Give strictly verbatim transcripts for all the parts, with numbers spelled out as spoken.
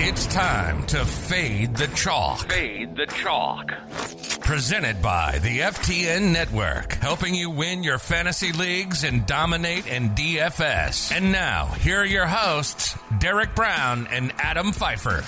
It's time to fade the chalk. Fade the chalk. Presented by the F T N Network, helping you win your fantasy leagues and dominate in D F S. And now, here are your hosts, Derek Brown and Adam Pfeiffer.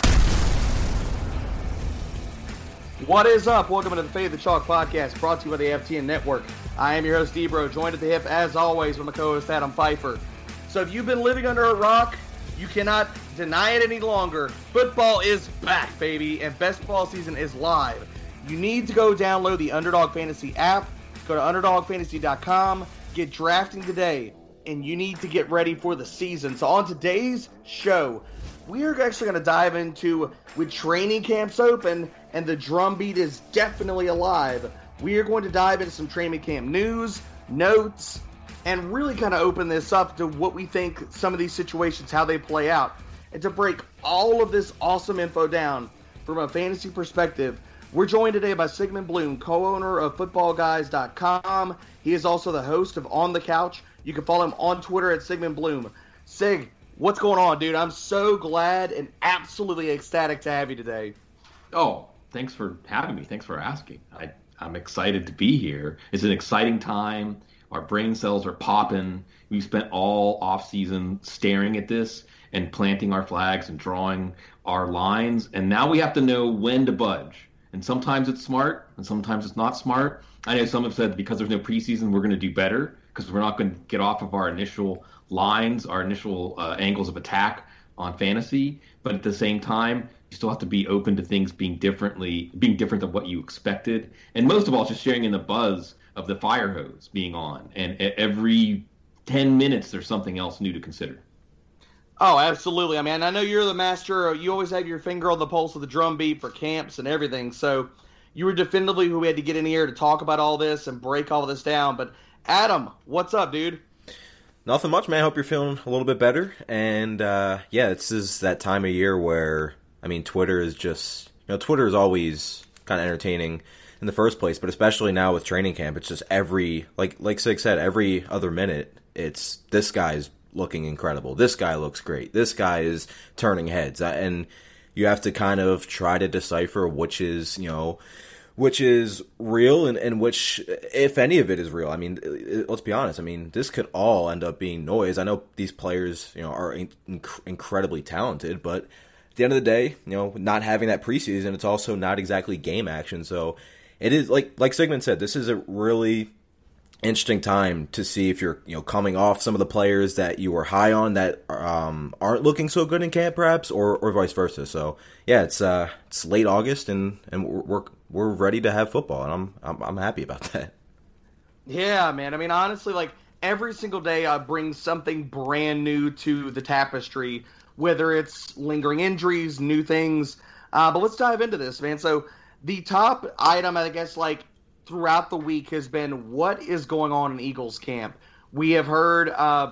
What is up? Welcome to the Fade the Chalk podcast, brought to you by the F T N Network. I am your host, Debro, joined at the hip, as always, with my co-host, Adam Pfeiffer. So if you've been living under a rock, you cannot deny it any longer. Football is back, baby, and best ball season is live. You need to go download the Underdog Fantasy app. Go to underdog fantasy dot com. Get drafting today, and you need to get ready for the season. So on today's show, we are actually going to dive into, with training camps open and the drumbeat is definitely alive, we are going to dive into some training camp news, notes, and really kind of open this up to what we think some of these situations, how they play out. And to break all of this awesome info down from a fantasy perspective, we're joined today by Sigmund Bloom, co-owner of football guys dot com. He is also the host of On the Couch. You can follow him on Twitter at Sigmund Bloom. Sig, what's going on, dude? I'm so glad and absolutely ecstatic to have you today. Oh, thanks for having me. Thanks for asking. I, I'm excited to be here. It's an exciting time. Our brain cells are popping. We spent all off season staring at this and planting our flags and drawing our lines. And now we have to know when to budge. And sometimes it's smart and sometimes it's not smart. I know some have said because there's no preseason, we're going to do better because we're not going to get off of our initial lines, our initial uh, angles of attack on fantasy. But at the same time, you still have to be open to things being differently, being different than what you expected. And most of all, just sharing in the buzz of the fire hose being on, and every ten minutes there's something else new to consider. Oh, absolutely. I mean, I know you're the master. You always have your finger on the pulse of the drum beat for camps and everything. So you were definitively who we had to get in here to talk about all this and break all this down. But Adam, what's up, dude? Nothing much, man. Hope you're feeling a little bit better. And uh, yeah, this is that time of year where, I mean, Twitter is just, you know, Twitter is always kind of entertaining in the first place, but especially now with training camp, it's just every, like like Sig said, every other minute, it's this guy's looking incredible. This guy looks great. This guy is turning heads. And you have to kind of try to decipher which is, you know, which is real and, and which, if any of it is real. I mean, let's be honest. I mean, this could all end up being noise. I know these players, you know, are inc- incredibly talented, but at the end of the day, you know, not having that preseason, it's also not exactly game action. So it is, like like Sigmund said, this is a really interesting time to see if you're, you know, coming off some of the players that you were high on that um, aren't looking so good in camp, perhaps, or, or vice versa. So yeah, it's uh, it's late August and and we're we're ready to have football, and I'm I'm, I'm happy about that. Yeah, man. I mean, honestly, like every single day, I bring something brand new to the tapestry, whether it's lingering injuries, new things. Uh, but let's dive into this, man. So the top item, I guess, like throughout the week has been what is going on in Eagles camp. We have heard uh,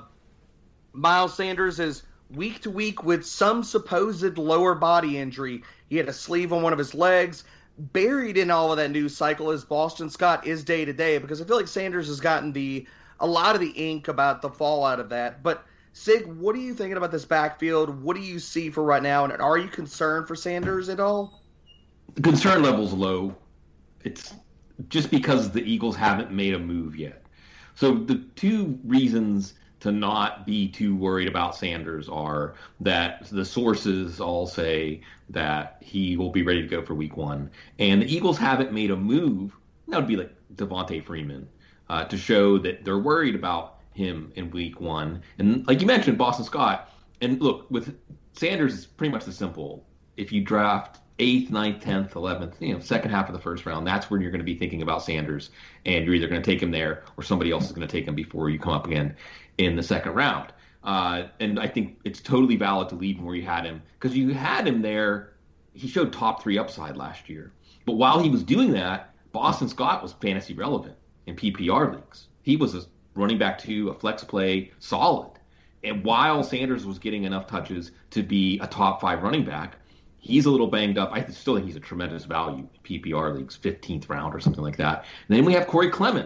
Miles Sanders is week to week with some supposed lower body injury. He had a sleeve on one of his legs. Buried in all of that news cycle is Boston Scott is day to day, because I feel like Sanders has gotten the a lot of the ink about the fallout of that. But Sig, what are you thinking about this backfield? What do you see for right now, and are you concerned for Sanders at all? The concern level's low. It's just because the Eagles haven't made a move yet. So the two reasons to not be too worried about Sanders are that the sources all say that he will be ready to go for week one. And the Eagles haven't made a move, that would be like Devontae Freeman, uh, to show that they're worried about him in week one. And like you mentioned, Boston Scott. And look, with Sanders, it's pretty much the simple. If you draft eighth, ninth, tenth, eleventh, you know, second half of the first round, that's when you're going to be thinking about Sanders, and you're either going to take him there or somebody else is going to take him before you come up again in the second round. Uh, and I think it's totally valid to leave him where you had him, because you had him there. He showed top three upside last year. But while he was doing that, Boston Scott was fantasy relevant in P P R leagues. He was a running back two, a flex play, solid. And while Sanders was getting enough touches to be a top five running back, he's a little banged up. I still think he's a tremendous value in P P R leagues, fifteenth round or something like that. And then we have Corey Clement.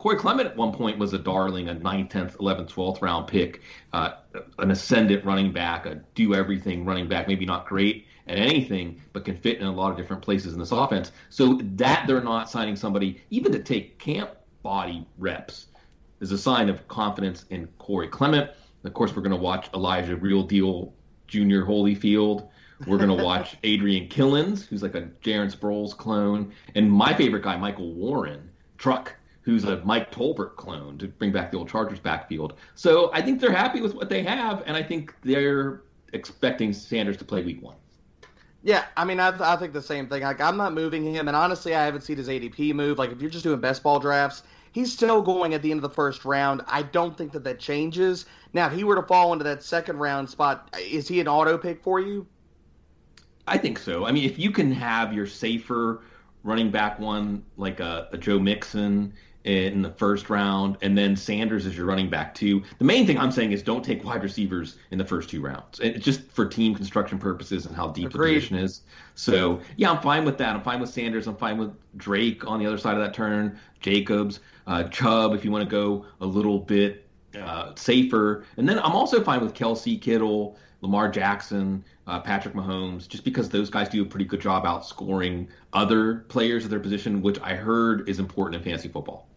Corey Clement at one point was a darling, a ninth, tenth, eleventh, twelfth round pick, uh, an ascendant running back, a do-everything running back, maybe not great at anything, but can fit in a lot of different places in this offense. So that they're not signing somebody, even to take camp body reps, is a sign of confidence in Corey Clement. Of course, we're going to watch Elijah Real Deal Junior Holyfield. We're going to watch Adrian Killins, who's like a Jaron Sproles clone. And my favorite guy, Michael Warren, Truck, who's a Mike Tolbert clone to bring back the old Chargers backfield. So I think they're happy with what they have, and I think they're expecting Sanders to play week one. Yeah, I mean, I, I think the same thing. Like, I'm not moving him, and honestly, I haven't seen his A D P move. Like, if you're just doing best ball drafts, he's still going at the end of the first round. I don't think that that changes. Now, if he were to fall into that second round spot, is he an auto pick for you? I think so. I mean, if you can have your safer running back one, like a, a Joe Mixon in the first round, and then Sanders is your running back two. The main thing I'm saying is don't take wide receivers in the first two rounds. And it's just for team construction purposes and how deep Agreed. the position is. So, yeah, I'm fine with that. I'm fine with Sanders. I'm fine with Drake on the other side of that turn, Jacobs, uh, Chubb, if you want to go a little bit uh, safer. And then I'm also fine with Kelsey, Kittle, Lamar Jackson, uh, Patrick Mahomes, just because those guys do a pretty good job outscoring other players of their position, which I heard is important in fantasy football.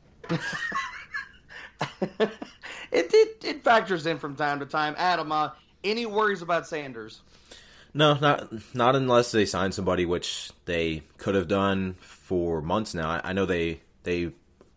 it, it it factors in from time to time. Adam, uh, any worries about Sanders? No, not not unless they sign somebody, which they could have done for months now. I, I know they they.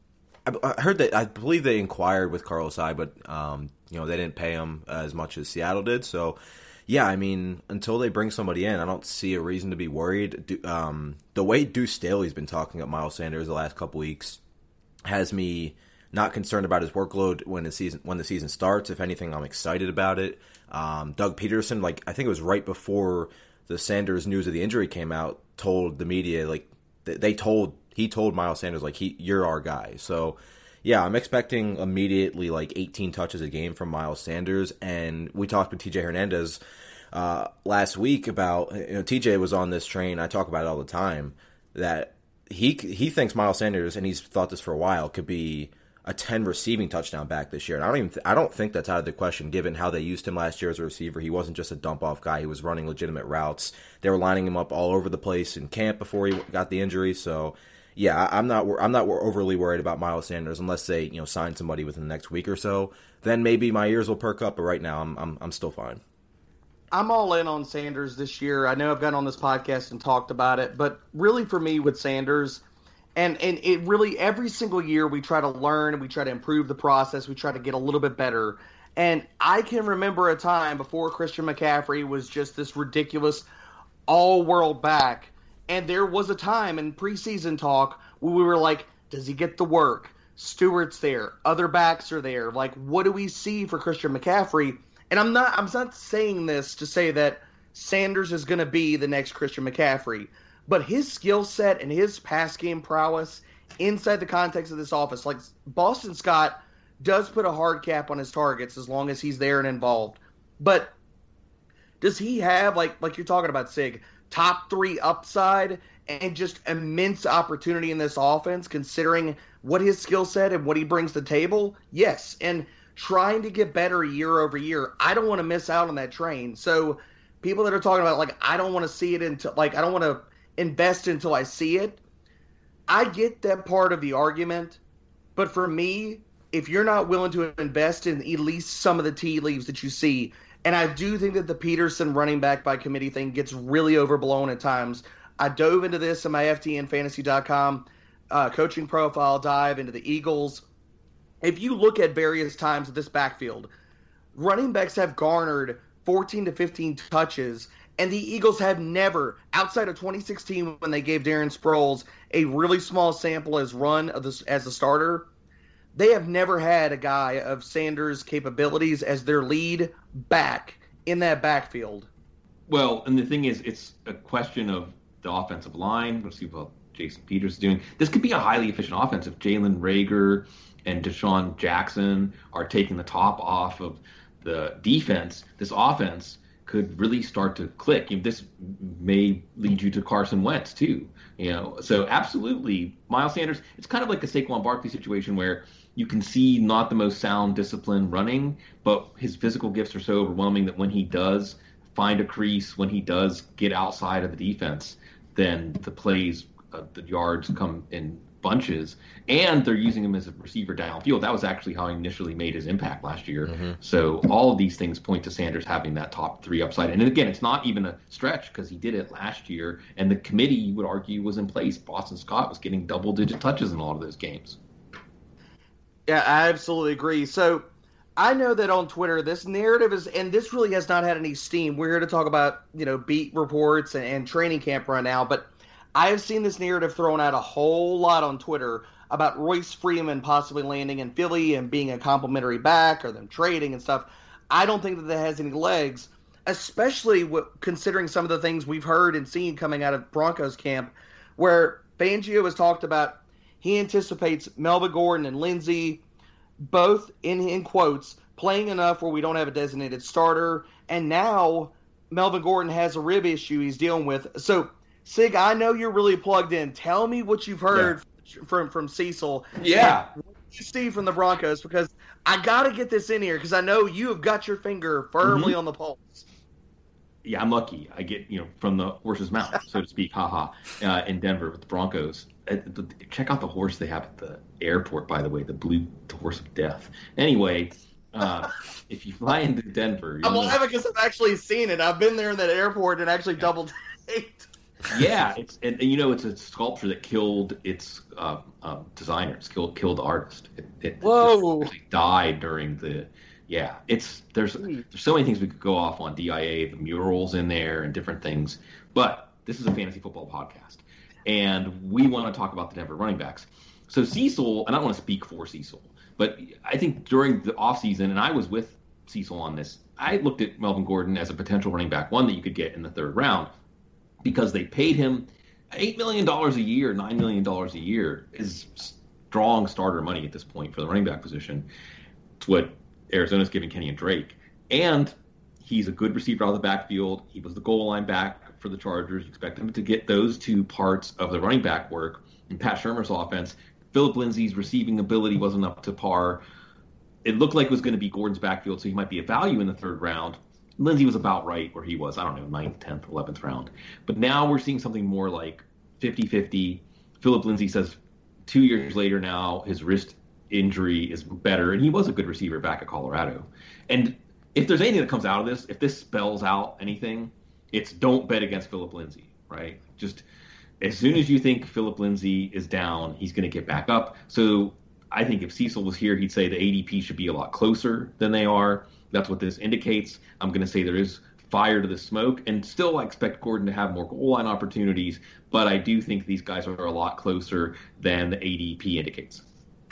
I, I heard that I believe they inquired with Carlos Hyde, but um, you know they didn't pay him as much as Seattle did. So, yeah, I mean, until they bring somebody in, I don't see a reason to be worried. Do, um, the way Deuce Staley's been talking about Miles Sanders the last couple weeks has me not concerned about his workload when the season when the season starts. If anything, I'm excited about it. Um, Doug Peterson, like I think it was right before the Sanders news of the injury came out, told the media like they told he told Miles Sanders like he you're our guy. So yeah, I'm expecting immediately like eighteen touches a game from Miles Sanders. And we talked with T J Hernandez uh, last week about, you know, T J was on this train. I talk about it all the time that he he thinks Miles Sanders, and he's thought this for a while, could be a ten receiving touchdown back this year. And I don't even th- I don't think that's out of the question given how they used him last year as a receiver. He wasn't just a dump off guy. He was running legitimate routes. They were lining him up all over the place in camp before he got the injury. So yeah, I, I'm not I'm not overly worried about Miles Sanders unless they, you know, sign somebody within the next week or so. Then maybe my ears will perk up. But right now, I'm I'm I'm still fine. I'm all in on Sanders this year. I know I've gotten on this podcast and talked about it, but really for me with Sanders, and, and it really every single year we try to learn and we try to improve the process. We try to get a little bit better. And I can remember a time before Christian McCaffrey was just this ridiculous all-world back. And there was a time in preseason talk where we were like, does he get the work? Stewart's there. Other backs are there. Like, what do we see for Christian McCaffrey? And I'm not I'm not saying this to say that Sanders is going to be the next Christian McCaffrey, but his skill set and his pass game prowess inside the context of this offense, like Boston Scott does put a hard cap on his targets as long as he's there and involved. But does he have, like like you're talking about, Sig, top three upside and just immense opportunity in this offense considering what his skill set and what he brings to the table? Yes, and trying to get better year over year. I don't want to miss out on that train. So people that are talking about, like, I don't want to see it until, like, I don't want to invest until I see it. I get that part of the argument. But for me, if you're not willing to invest in at least some of the tea leaves that you see, and I do think that the Peterson running back by committee thing gets really overblown at times. I dove into this in my F T N fantasy dot com uh, coaching profile dive into the Eagles. If you look at various times of this backfield, running backs have garnered fourteen to fifteen touches, and the Eagles have never, outside of twenty sixteen when they gave Darren Sproles a really small sample as run of this, as a starter, they have never had a guy of Sanders' capabilities as their lead back in that backfield. Well, and the thing is, it's a question of the offensive line. We'll see what Jason Peters is doing. This could be a highly efficient offense if Jalen Reagor and Deshaun Jackson are taking the top off of the defense. This offense could really start to click. This may lead you to Carson Wentz too. You know, so absolutely, Miles Sanders. It's kind of like a Saquon Barkley situation where You can see not the most sound discipline running, but his physical gifts are so overwhelming that when he does find a crease, when he does get outside of the defense, then the plays, uh, the yards come in bunches, and they're using him as a receiver downfield. That was actually how he initially made his impact last year. Mm-hmm. So all of these things point to Sanders having that top three upside. And again, it's not even a stretch because he did it last year, and the committee, you would argue, was in place. Boston Scott was getting double-digit touches in a lot of those games. Yeah, I absolutely agree. So I know that on Twitter, this narrative is, and this really has not had any steam. We're here to talk about, you know, beat reports and, and training camp right now, but I have seen this narrative thrown out a whole lot on Twitter about Royce Freeman possibly landing in Philly and being a complimentary back or them trading and stuff. I don't think that that has any legs, especially w- considering some of the things we've heard and seen coming out of Broncos camp, where Fangio has talked about he anticipates Melvin Gordon and Lindsey, both in, in quotes, playing enough where we don't have a designated starter, and now Melvin Gordon has a rib issue he's dealing with. So, Sig, I know you're really plugged in. Tell me what you've heard yeah. from from Cecil. Yeah. What do you see from the Broncos? Because I got to get this in here because I know you have got your finger firmly mm-hmm. on the pulse. Yeah, I'm lucky. I get, you know, from the horse's mouth, so to speak, haha, uh, in Denver with the Broncos. Uh, the, check out the horse they have at the airport, by the way, the blue the horse of death. Anyway, uh, if you fly into Denver... I'm laughing because I've actually seen it. I've been there in that airport and actually yeah. double-taked. Yeah, it's and, and you know it's a sculpture that killed its uh, um, designer, it's killed killed the artist. It, it Whoa! Actually died during the yeah. It's there's there's so many things we could go off on D I A, the murals in there, and different things. But this is a fantasy football podcast, and we want to talk about the Denver running backs. So Cecil, and I don't want to speak for Cecil, but I think during the offseason, and I was with Cecil on this, I looked at Melvin Gordon as a potential running back, one that you could get in the third round. Because they paid him eight million dollars a year, nine million dollars a year is strong starter money at this point for the running back position. It's what Arizona's giving Kenyon Drake. And he's a good receiver out of the backfield. He was the goal line back for the Chargers. You expect him to get those two parts of the running back work. In Pat Shurmur's offense, Philip Lindsay's receiving ability wasn't up to par. It looked like it was going to be Gordon's backfield, so he might be a value in the third round. Lindsey was about right where he was, I don't know, ninth, tenth, eleventh round. But now we're seeing something more like fifty-fifty. Philip Lindsay says two years later now his wrist injury is better, and he was a good receiver back at Colorado. And if there's anything that comes out of this, if this spells out anything, it's don't bet against Philip Lindsay, right? Just as soon as you think Philip Lindsay is down, he's going to get back up. So I think if Cecil was here, he'd say the A D P should be a lot closer than they are. That's what this indicates. I'm going to say there is fire to the smoke, and still I expect Gordon to have more goal line opportunities, but I do think these guys are a lot closer than the A D P indicates.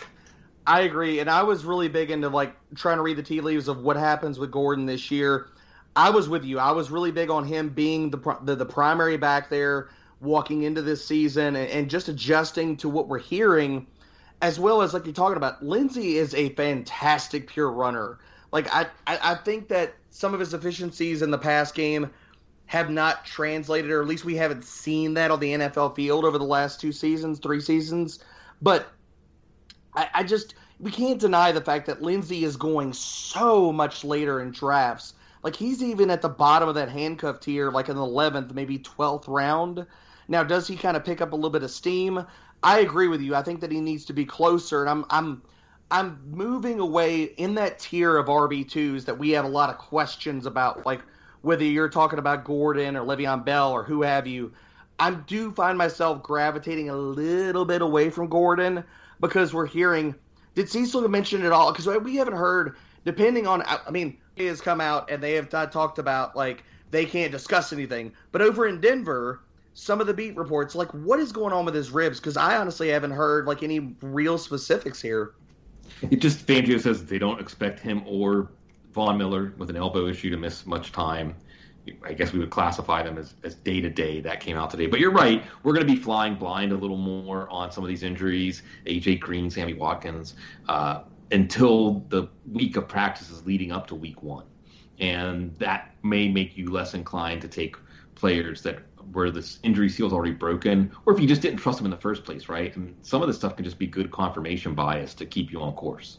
I agree, and I was really big into like trying to read the tea leaves of what happens with Gordon this year. I was with you. I was really big on him being the the, the primary back there walking into this season and, and just adjusting to what we're hearing, as well as like you're talking about. Lindsey is a fantastic pure runner. Like, I, I think that some of his efficiencies in the pass game have not translated, or at least we haven't seen that on the N F L field over the last two seasons, three seasons. But I, I just – we can't deny the fact that Lindsey is going so much later in drafts. Like, he's even at the bottom of that handcuff tier, like in the eleventh, maybe twelfth round. Now, does he kind of pick up a little bit of steam? I agree with you. I think that he needs to be closer, and I'm I'm – I'm moving away in that tier of R B twos that we have a lot of questions about, like whether you're talking about Gordon or Le'Veon Bell or who have you. I do find myself gravitating a little bit away from Gordon because we're hearing – did Cecil mention it all? Because we haven't heard, depending on – I mean, he has come out and they have t- talked about, like, they can't discuss anything. But over in Denver, some of the beat reports, like, what is going on with his ribs? Because I honestly haven't heard, like, any real specifics here. It just, Fangio says that they don't expect him or Von Miller with an elbow issue to miss much time. I guess we would classify them as, as day-to-day. That came out today. But you're right. We're going to be flying blind a little more on some of these injuries, A J Green, Sammy Watkins, uh, until the week of practices leading up to week one. And that may make you less inclined to take players that where this injury seal is already broken, or if you just didn't trust him in the first place, right? And some of this stuff can just be good confirmation bias to keep you on course.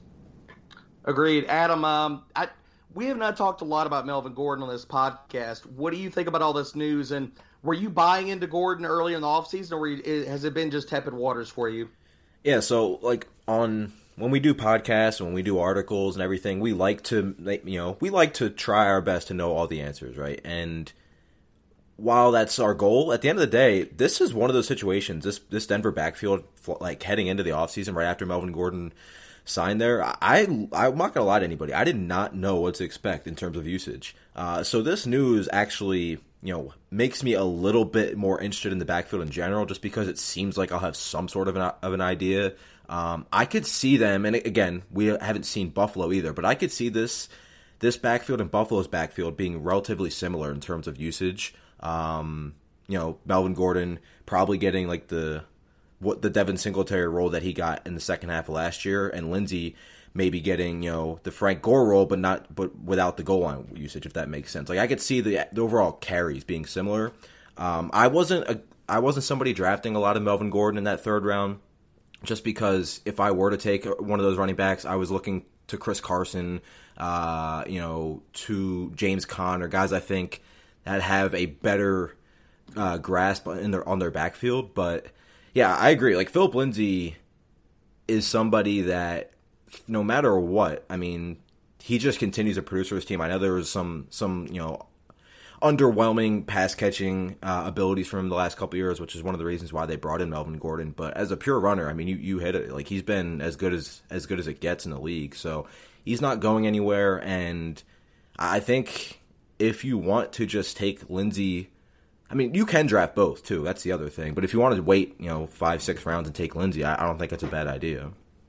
Agreed. Adam, um, I, we have not talked a lot about Melvin Gordon on this podcast. What do you think about all this news? And were you buying into Gordon early in the offseason, or were you, has it been just tepid waters for you? Yeah, so like on when we do podcasts, when we do articles and everything, we like to, you know, we like to try our best to know all the answers, right? And while that's our goal, at the end of the day, this is one of those situations, this this Denver backfield, like heading into the offseason right after Melvin Gordon signed there, I, I'm not going to lie to anybody. I did not know what to expect in terms of usage. Uh, so this news actually, you know, makes me a little bit more interested in the backfield in general, just because it seems like I'll have some sort of an, of an idea. Um, I could see them, and again, we haven't seen Buffalo either, but I could see this this backfield and Buffalo's backfield being relatively similar in terms of usage. Um, you know, Melvin Gordon probably getting like the what the Devin Singletary role that he got in the second half of last year, and Lindsey maybe getting, you know, the Frank Gore role, but not but without the goal line usage, if that makes sense. Like I could see the, the overall carries being similar. Um, I wasn't a, I wasn't somebody drafting a lot of Melvin Gordon in that third round, just because if I were to take one of those running backs, I was looking to Chris Carson, uh, you know, to James Conner, guys I think that have a better uh, grasp in their on their backfield. But yeah, I agree. Like Philip Lindsay is somebody that no matter what, I mean, he just continues to produce for his team. I know there was some some you know underwhelming pass catching uh, abilities from him the last couple of years, which is one of the reasons why they brought in Melvin Gordon. But as a pure runner, I mean, you, you hit it. Like he's been as good as as good as it gets in the league. So he's not going anywhere. And I think if you want to just take Lindsey, I mean, you can draft both too. That's the other thing. But if you wanted to wait, you know, five six rounds and take Lindsey, I, I don't think that's a bad idea.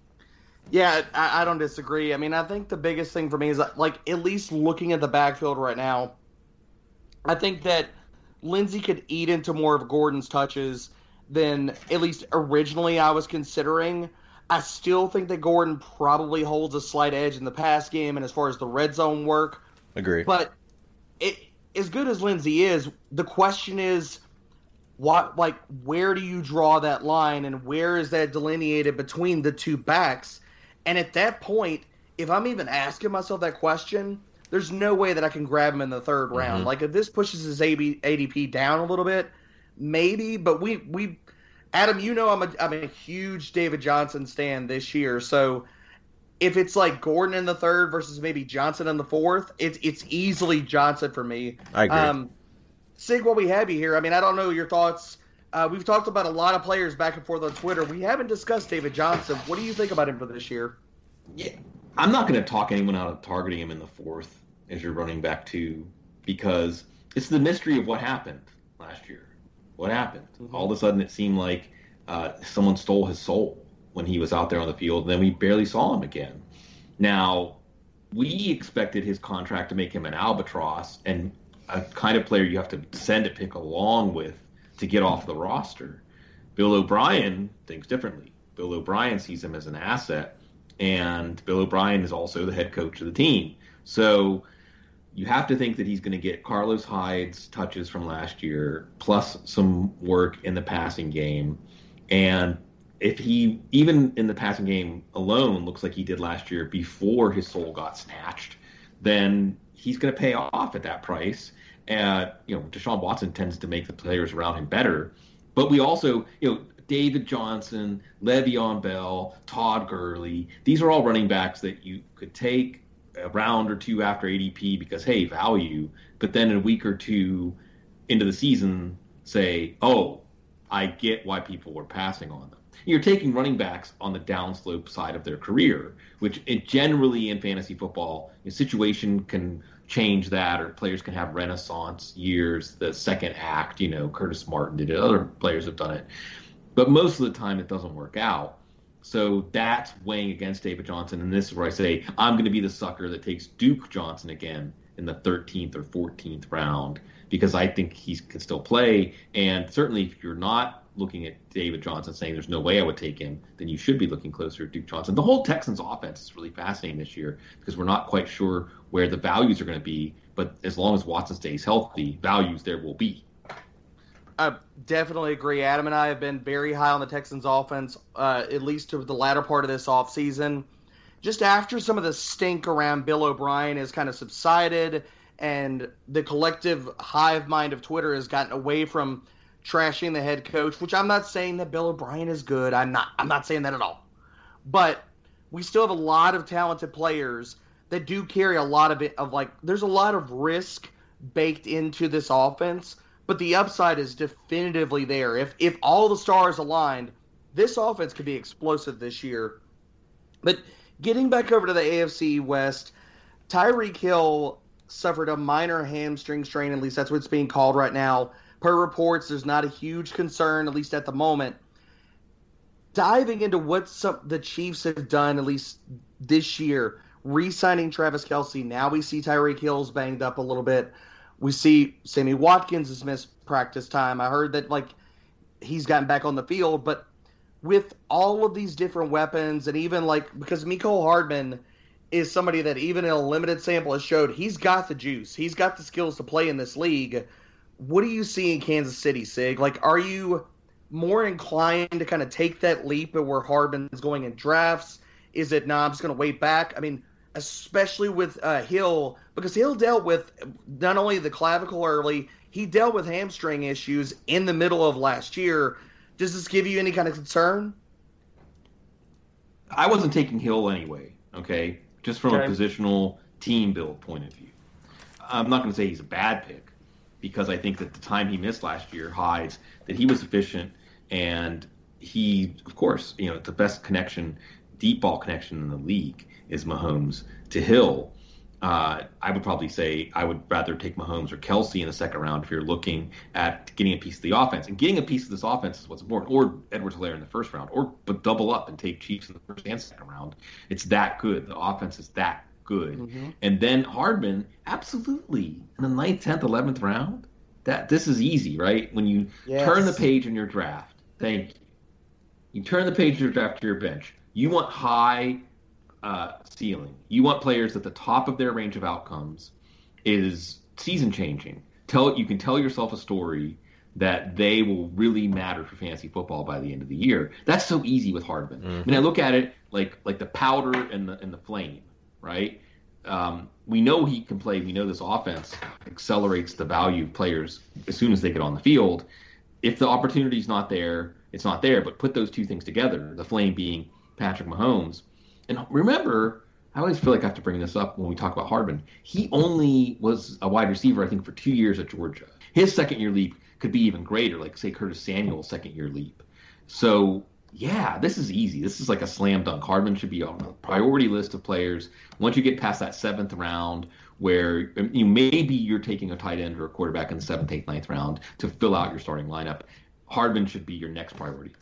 Yeah, I, I don't disagree. I mean, I think the biggest thing for me is like at least looking at the backfield right now, I think that Lindsey could eat into more of Gordon's touches than at least originally I was considering. I still think that Gordon probably holds a slight edge in the pass game and as far as the red zone work. Agree. But it, as good as Lindsey is, the question is, what like where do you draw that line and where is that delineated between the two backs? And at that point, if I'm even asking myself that question, there's no way that I can grab him in the third round. Mm-hmm. Like if this pushes his A D P down a little bit, maybe. But we we Adam, you know I'm a I'm a huge David Johnson stan this year. So if it's like Gordon in the third versus maybe Johnson in the fourth, it's it's easily Johnson for me. I agree. Um, Sig, while we have you here, I mean, I don't know your thoughts. Uh, we've talked about a lot of players back and forth on Twitter. We haven't discussed David Johnson. What do you think about him for this year? Yeah, I'm not going to talk anyone out of targeting him in the fourth as your running back two, because it's the mystery of what happened last year. What happened? Mm-hmm. All of a sudden, it seemed like uh, someone stole his soul when he was out there on the field, and then we barely saw him again. Now, we expected his contract to make him an albatross and a kind of player you have to send a pick along with to get off the roster. Bill O'Brien thinks differently. Bill O'Brien sees him as an asset, and Bill O'Brien is also the head coach of the team. So you have to think that he's going to get Carlos Hyde's touches from last year, plus some work in the passing game. And if he, even in the passing game alone, looks like he did last year before his soul got snatched, then he's going to pay off at that price. And, you know, Deshaun Watson tends to make the players around him better. But we also, you know, David Johnson, Le'Veon Bell, Todd Gurley, these are all running backs that you could take a round or two after A D P because, hey, value. But then in a week or two into the season, say, oh, I get why people were passing on them. You're taking running backs on the downslope side of their career, which it generally in fantasy football, a situation can change that, or players can have renaissance years, the second act, you know, Curtis Martin did it, other players have done it. But most of the time it doesn't work out. So that's weighing against David Johnson, and this is where I say I'm going to be the sucker that takes Duke Johnson again in the thirteenth or fourteenth round, because I think he can still play. And certainly if you're not looking at David Johnson saying there's no way I would take him, then you should be looking closer at Duke Johnson. The whole Texans offense is really fascinating this year because we're not quite sure where the values are going to be, but as long as Watson stays healthy, values there will be. I definitely agree. Adam and I have been very high on the Texans offense, uh, at least to the latter part of this offseason. Just after some of the stink around Bill O'Brien has kind of subsided and the collective hive mind of Twitter has gotten away from trashing the head coach, which I'm not saying that Bill O'Brien is good. I'm not I'm not saying that at all. But we still have a lot of talented players that do carry a lot of it, of like, there's a lot of risk baked into this offense, but the upside is definitively there. If if all the stars aligned, this offense could be explosive this year. But getting back over to the A F C West, Tyreek Hill suffered a minor hamstring strain, at least that's what's being called right now. Per reports, there's not a huge concern, at least at the moment. Diving into what some, the Chiefs have done, at least this year, re-signing Travis Kelce. Now we see Tyreek Hill's banged up a little bit. We see Sammy Watkins has missed practice time. I heard that like he's gotten back on the field, but with all of these different weapons, and even like because Mecole Hardman is somebody that even in a limited sample has showed he's got the juice, he's got the skills to play in this league. What do you see in Kansas City, Sig? Like, are you more inclined to kind of take that leap at where Hardman's going in drafts? Is it, nah, I'm just going to wait back? I mean, especially with uh, Hill, because Hill dealt with not only the clavicle early, he dealt with hamstring issues in the middle of last year. Does this give you any kind of concern? I wasn't taking Hill anyway, okay? Just from Okay. a positional team build point of view. I'm not going to say he's a bad pick, because I think that the time he missed last year hides that he was efficient, and he, of course, you know, the best connection, deep ball connection in the league is Mahomes to Hill. Uh, I would probably say I would rather take Mahomes or Kelce in the second round if you're looking at getting a piece of the offense. And getting a piece of this offense is what's important. Or Edwards-Helaire in the first round. Or but double up and take Chiefs in the first and second round. It's that good. The offense is that good. Mm-hmm. And then Hardman, absolutely. In the ninth, tenth, eleventh round, that this is easy, right? When you Yes. turn the page in your draft, thank you. You turn the page in your draft to your bench. You want high uh, ceiling. You want players at the top of their range of outcomes is season changing. Tell you can tell yourself a story that they will really matter for fantasy football by the end of the year. That's so easy with Hardman. Mm-hmm. I mean, I look at it like like the powder and the and the flame, right? Um, we know he can play. We know this offense accelerates the value of players as soon as they get on the field. If the opportunity's not there, it's not there. But put those two things together, the flame being Patrick Mahomes. And remember, I always feel like I have to bring this up when we talk about Hardman. He only was a wide receiver, I think, for two years at Georgia. His second-year leap could be even greater, like, say, Curtis Samuel's second-year leap. So, yeah, this is easy. This is like a slam dunk. Hardman should be on a priority list of players. Once you get past that seventh round, where you maybe you're taking a tight end or a quarterback in the seventh, eighth, ninth round to fill out your starting lineup, Hardman should be your next priority.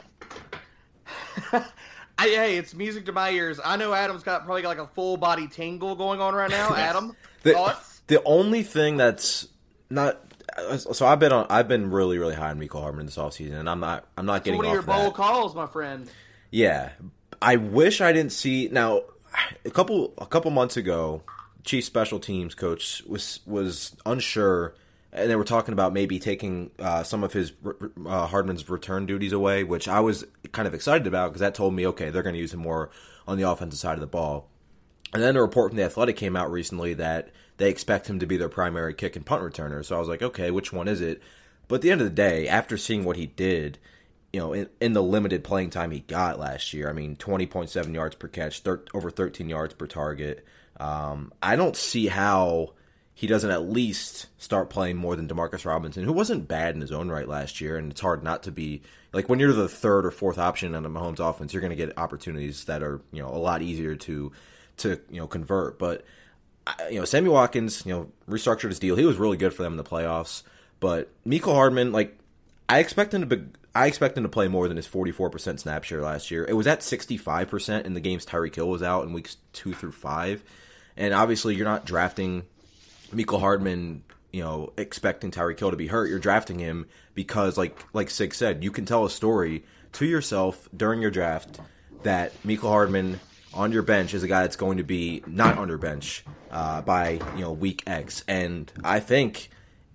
I, hey, it's music to my ears. I know Adam's got probably got like a full body tingle going on right now. Adam, the, thoughts? The only thing that's not so I've been on I've been really really high on Mecole Hardman this offseason, and I'm not I'm not It's getting one of off your of that. bold calls, my friend. Yeah, I wish I didn't see now. A couple a couple months ago, Chief Special Teams coach was was unsure. And they were talking about maybe taking uh, some of his uh, Hardman's return duties away, which I was kind of excited about because that told me, okay, they're going to use him more on the offensive side of the ball. And then a report from The Athletic came out recently that they expect him to be their primary kick and punt returner. So I was like, okay, which one is it? But at the end of the day, after seeing what he did, you know, in, in the limited playing time he got last year, I mean, twenty point seven yards per catch, thir- over thirteen yards per target. Um, I don't see how he doesn't at least start playing more than Demarcus Robinson, who wasn't bad in his own right last year, and it's hard not to be. Like, when you're the third or fourth option on the Mahomes offense, you're going to get opportunities that are, you know, a lot easier to, to you know, convert. But, you know, Sammy Watkins, you know, restructured his deal. He was really good for them in the playoffs. But Mecole Hardman, like, I expect him to be, I expect him to play more than his forty-four percent snap share last year. It was at sixty-five percent in the games Tyreek Hill was out in weeks two through five. And obviously you're not drafting Mecole Hardman, you know, expecting Tyreek Hill to be hurt. You're drafting him because, like like Sig said, you can tell a story to yourself during your draft that Mecole Hardman on your bench is a guy that's going to be not on your bench uh, by, you know, week X. And I think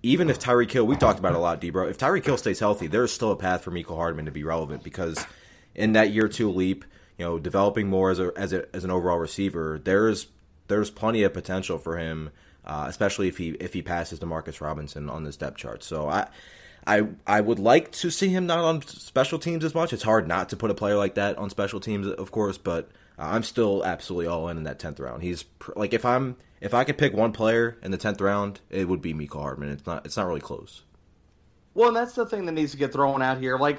even if Tyreek Hill, we talked about it a lot, D-Bro, if Tyreek Hill stays healthy, there's still a path for Mecole Hardman to be relevant because in that year two leap, you know, developing more as a as a as an overall receiver, there's there's plenty of potential for him, uh, especially if he if he passes Demarcus Robinson on this depth chart. So I. I I would like to see him not on special teams as much. It's hard not to put a player like that on special teams, of course, but uh, I'm still absolutely all in in that tenth round. He's pr- like if I'm if I could pick one player in the tenth round, it would be Mecole Hardman. It's not it's not really close. Well, and that's the thing that needs to get thrown out here. Like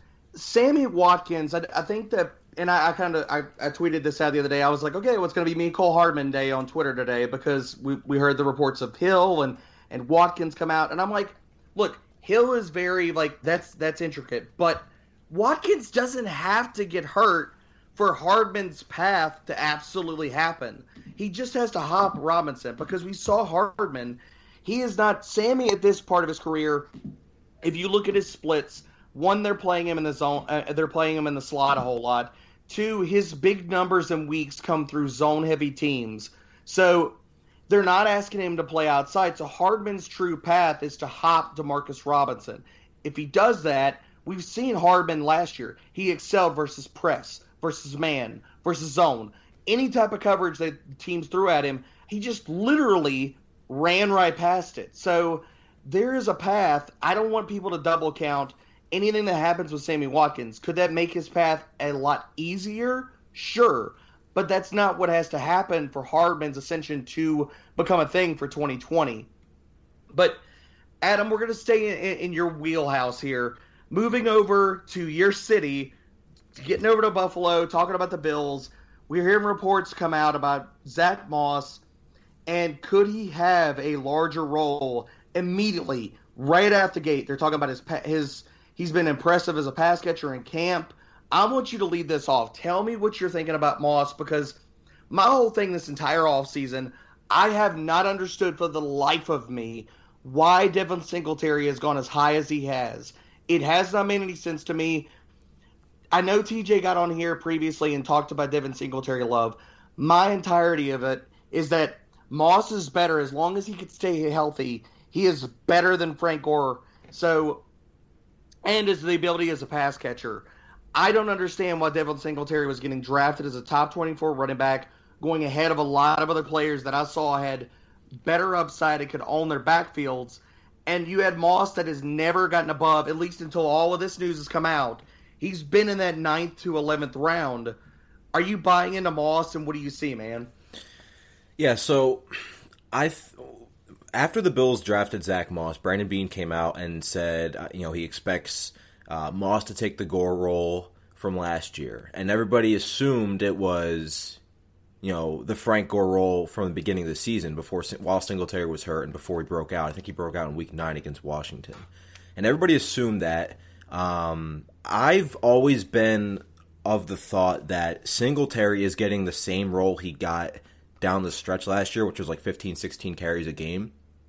Sammy Watkins, I, I think that, and I, I kind of I, I tweeted this out the other day. I was like, okay, well, it's going to be Mecole Hardman Day on Twitter today because we we heard the reports of Hill and and Watkins come out, and I'm like, look. Hill is very, like, that's that's intricate. But Watkins doesn't have to get hurt for Hardman's path to absolutely happen. He just has to hop Robinson because we saw Hardman. He is not – Sammy at this part of his career, if you look at his splits, one, they're playing him in the zone uh, – they're playing him in the slot a whole lot. Two, his big numbers and weeks come through zone-heavy teams. So – they're not asking him to play outside, so Hardman's true path is to hop Demarcus Robinson. If he does that, we've seen Hardman last year. He excelled versus press, versus man, versus zone. Any type of coverage that teams threw at him, he just literally ran right past it. So there is a path. I don't want people to double count anything that happens with Sammy Watkins. Could that make his path a lot easier? Sure. But that's not what has to happen for Hardman's ascension to become a thing for twenty twenty. But, Adam, we're going to stay in, in your wheelhouse here. Moving over to your city, getting over to Buffalo, talking about the Bills. We're hearing reports come out about Zach Moss, and could he have a larger role immediately, right out the gate? They're talking about his his. He's been impressive as a pass catcher in camp. I want you to lead this off. Tell me what you're thinking about Moss, because my whole thing this entire offseason, I have not understood for the life of me why Devin Singletary has gone as high as he has. It has not made any sense to me. I know T J got on here previously and talked about Devin Singletary love. My entirety of it is that Moss is better as long as he can stay healthy. He is better than Frank Gore. So, and is the ability as a pass catcher. I don't understand why Devin Singletary was getting drafted as a top twenty-four running back, going ahead of a lot of other players that I saw had better upside and could own their backfields. And you had Moss that has never gotten above, at least until all of this news has come out. He's been in that ninth to eleventh round. Are you buying into Moss, and what do you see, man? Yeah, so I th- after the Bills drafted Zach Moss, Brandon Beane came out and said, uh, you know, he expects Uh, Moss to take the Gore role from last year. And everybody assumed it was, you know, the Frank Gore role from the beginning of the season before while Singletary was hurt and before he broke out. I think he broke out in week nine against Washington. And everybody assumed that. Um, I've always been of the thought that Singletary is getting the same role he got down the stretch last year, which was like fifteen, sixteen carries a game.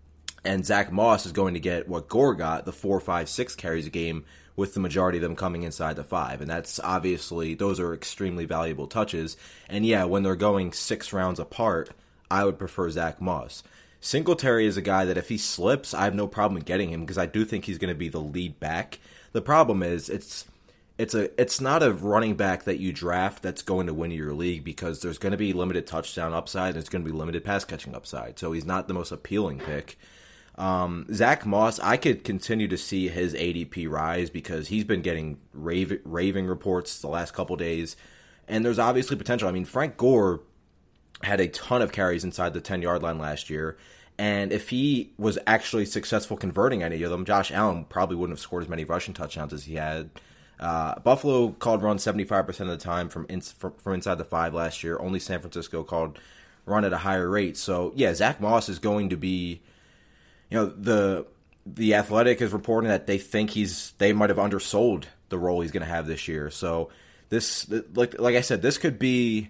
And Zach Moss is going to get what Gore got, the four, five, six carries a game, with the majority of them coming inside the five. And that's obviously, those are extremely valuable touches. And yeah, when they're going six rounds apart, I would prefer Zach Moss. Singletary is a guy that if he slips, I have no problem getting him because I do think he's going to be the lead back. The problem is, it's it's a it's not a running back that you draft that's going to win your league because there's going to be limited touchdown upside and there's going to be limited pass catching upside. So he's not the most appealing pick. Um, Zach Moss, I could continue to see his A D P rise because he's been getting rave, raving reports the last couple days, and there's obviously potential. I mean, Frank Gore had a ton of carries inside the ten-yard line last year, and if he was actually successful converting any of them, Josh Allen probably wouldn't have scored as many rushing touchdowns as he had. Uh, Buffalo called run seventy-five percent of the time from, in, from from inside the five last year. Only San Francisco called run at a higher rate. So, yeah, Zach Moss is going to be... You know, the the Athletic is reporting that they think he's they might have undersold the role he's going to have this year. So this, like like I said, this could be,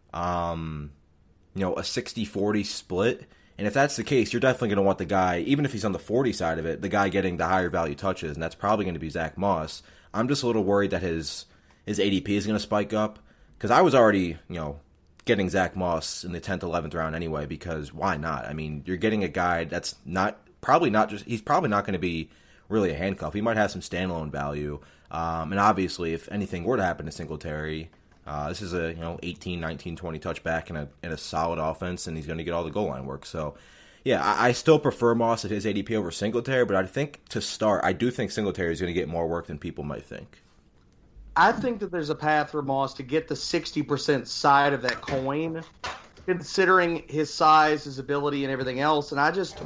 um, you know, a sixty forty split. And if that's the case, you're definitely going to want the guy, even if he's on the forty side of it, the guy getting the higher value touches, and that's probably going to be Zach Moss. I'm just a little worried that his his A D P is going to spike up because I was already, you know, getting Zach Moss in the tenth, eleventh round anyway because why not? I mean, you're getting a guy that's not probably not just he's probably not going to be really a handcuff. He might have some standalone value. Um, and obviously, if anything were to happen to Singletary, uh, this is a you know eighteen, nineteen, twenty touchback in a in a solid offense, and he's going to get all the goal line work. So, yeah, I, I still prefer Moss at his A D P over Singletary, but I think to start, I do think Singletary is going to get more work than people might think. I think that there's a path for Moss to get the sixty percent side of that coin, considering his size, his ability, and everything else. And I just,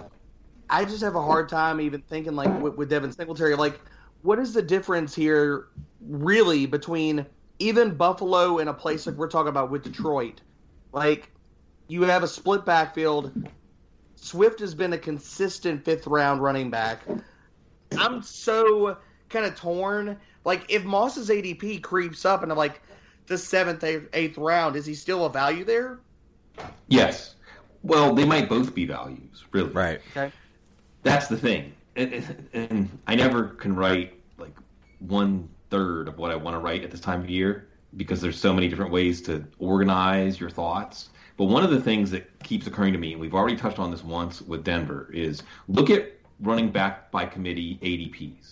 I just have a hard time even thinking like with, with Devin Singletary, like what is the difference here really between even Buffalo and a place like we're talking about with Detroit? Like you have a split backfield. Swift has been a consistent fifth round running back. I'm so kind of torn. Like, if Moss's A D P creeps up into, like, the seventh, eighth round, is he still a value there? Yes. Well, they might both be values, really. Right. Okay. That's the thing. And, and I never can write, like, one-third of what I want to write at this time of year because there's so many different ways to organize your thoughts. But one of the things that keeps occurring to me, and we've already touched on this once with Denver, is look at running back by committee A D Ps.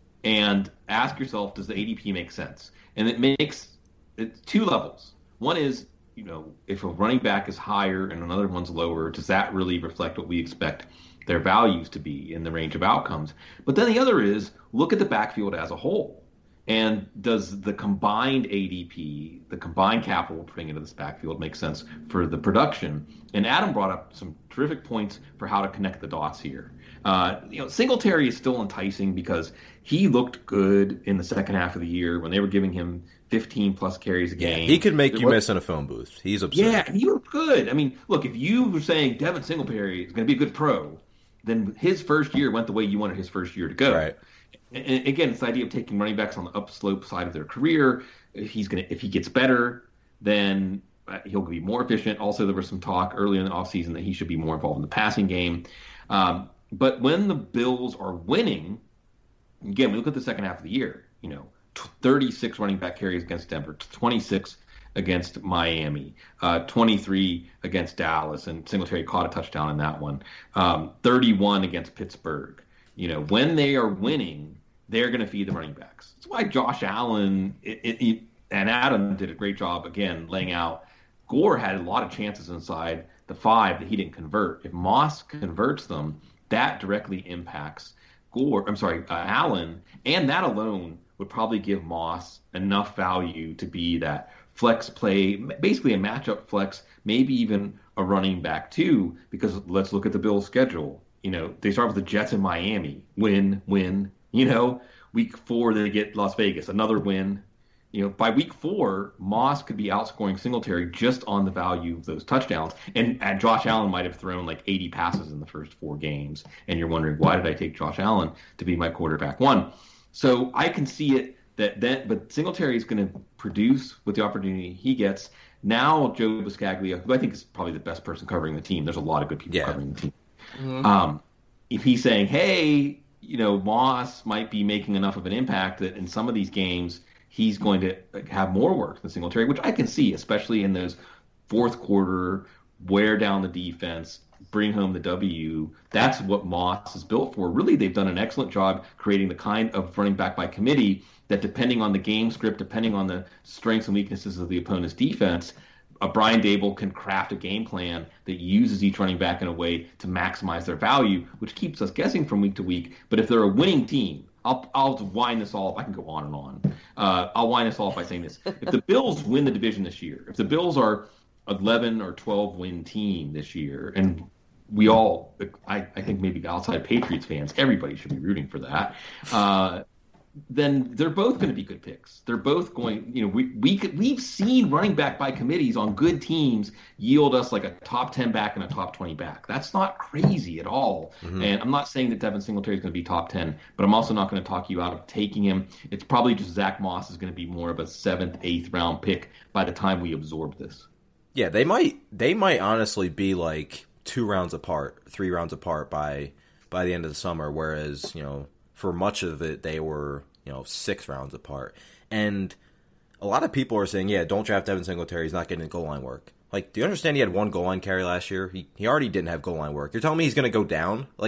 And ask yourself, does the A D P make sense? And it makes it's two levels. One is, you know, if a running back is higher and another one's lower, does that really reflect what we expect their values to be in the range of outcomes? But then the other is, look at the backfield as a whole. And does the combined A D P, the combined capital putting into this backfield make sense for the production? And Adam brought up some terrific points for how to connect the dots here. Uh, you know, Singletary is still enticing because he looked good in the second half of the year when they were giving him fifteen plus carries a game. Yeah, he could make there you was, miss in a phone booth. He's absurd. Yeah, he looked good. I mean, look, if you were saying Devin Singletary is going to be a good pro, then his first year went the way you wanted his first year to go. Right. And again, it's the idea of taking running backs on the upslope side of their career. If he's going to, if he gets better, then he'll be more efficient. Also, there was some talk earlier in the offseason that he should be more involved in the passing game. Um, but when the Bills are winning, again, we look at the second half of the year, you know, thirty-six running back carries against Denver, twenty-six against Miami, uh, twenty-three against Dallas, and Singletary caught a touchdown in that one, um, thirty-one against Pittsburgh. You know, when they are winning, they're going to feed the running backs. That's why Josh Allen it, it, it, and Adam did a great job, again, laying out. Gore had a lot of chances inside the five that he didn't convert. If Moss converts them, that directly impacts Gore. I'm sorry, uh, Allen, and that alone would probably give Moss enough value to be that flex play, basically a matchup flex, maybe even a running back too. Because let's look at the Bills' schedule. You know, they start with the Jets in Miami, win, win. You know, week four they get Las Vegas, another win. You know, by week four, Moss could be outscoring Singletary just on the value of those touchdowns. And, and Josh Allen might have thrown like eighty passes in the first four games. And you're wondering, why did I take Josh Allen to be my quarterback one? So I can see it that that, but Singletary is going to produce with the opportunity he gets. Now, Joe Buscaglia, who I think is probably the best person covering the team. There's a lot of good people yeah. covering the team. Mm-hmm. Um, if he's saying, hey, you know, Moss might be making enough of an impact that in some of these games he's going to have more work than Singletary, which I can see, especially in those fourth quarter, wear down the defense, bring home the W. That's what Moss is built for. Really, they've done an excellent job creating the kind of running back by committee that, depending on the game script, depending on the strengths and weaknesses of the opponent's defense, a Brian Daboll can craft a game plan that uses each running back in a way to maximize their value, which keeps us guessing from week to week. But if they're a winning team, I'll I'll wind this all up. I can go on and on. Uh, I'll wind this all up by saying this. If the Bills win the division this year, if the Bills are eleven or twelve win team this year, and we all, I, I think maybe outside Patriots fans, everybody should be rooting for that, uh, then they're both going to be good picks. They're both going, you know, we, we could, we've seen running back by committees on good teams yield us like a top ten back and a top twenty back. That's not crazy at all. Mm-hmm. And I'm not saying that Devin Singletary is going to be top ten, but I'm also not going to talk you out of taking him. It's probably just Zach Moss is going to be more of a seventh, eighth round pick by the time we absorb this. Yeah, they might, they might honestly be like two rounds apart, three rounds apart by, by the end of the summer. Whereas, you know, for much of it, they were, you know, six rounds apart. And a lot of people are saying, yeah, don't draft Devin Singletary. He's not getting goal line work. Like, do you understand he had one goal line carry last year? He he already didn't have goal line work. You're telling me he's going to go down? Like,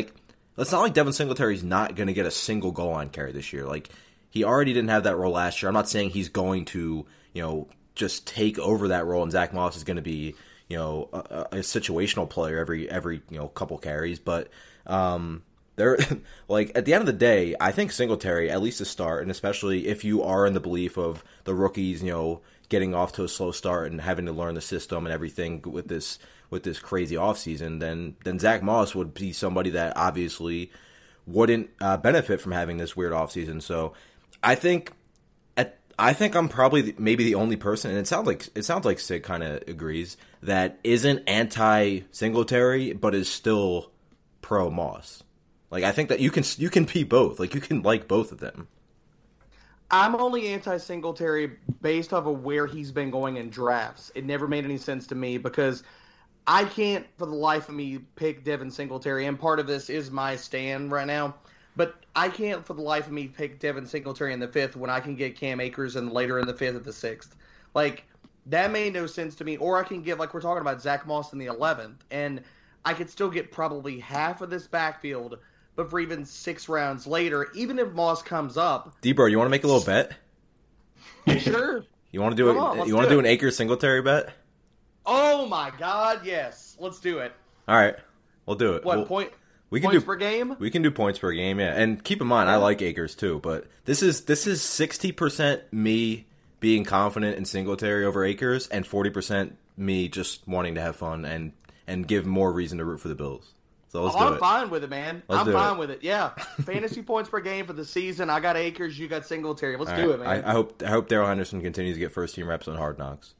it's not like Devin Singletary's not going to get a single goal line carry this year. Like, he already didn't have that role last year. I'm not saying he's going to, you know, just take over that role and Zach Moss is going to be, you know, a, a situational player every, every, you know, couple carries. But, um, they're, like, at the end of the day, I think Singletary, at least to start, and especially if you are in the belief of the rookies, you know, getting off to a slow start and having to learn the system and everything with this with this crazy offseason, then then Zach Moss would be somebody that obviously wouldn't uh, benefit from having this weird offseason. So I think at I think I'm probably the, maybe the only person, and it sounds like it sounds like Sig kind of agrees, that isn't anti Singletary but is still pro Moss. Like, I think that you can you can be both. Like, you can like both of them. I'm only anti-Singletary based off of where he's been going in drafts. It never made any sense to me because I can't, for the life of me, pick Devin Singletary, and part of this is my stand right now. But I can't, for the life of me, pick Devin Singletary in the fifth when I can get Cam Akers in later in the fifth or the sixth. Like, that made no sense to me. Or I can get, like we're talking about, Zach Moss in the eleventh, and I could still get probably half of this backfield, but for even six rounds later, even if Moss comes up. D-Bro, you want to make a little bet? Sure. You want to do on, a, You want to do do an Akers Singletary bet? Oh my God, yes. Let's do it. All right, we'll do it. What we'll, point? We can points do per game. We can do points per game, yeah. And keep in mind, I like Akers too, but this is this is sixty percent me being confident in Singletary over Akers, and forty percent me just wanting to have fun and and give more reason to root for the Bills. So let's oh, do I'm it. fine with it, man. Let's I'm fine it. with it. Yeah, fantasy points per game for the season. I got Akers. You got Singletary. Let's All do right. it, man. I, I hope I hope Darrell Henderson continues to get first team reps on Hard Knocks.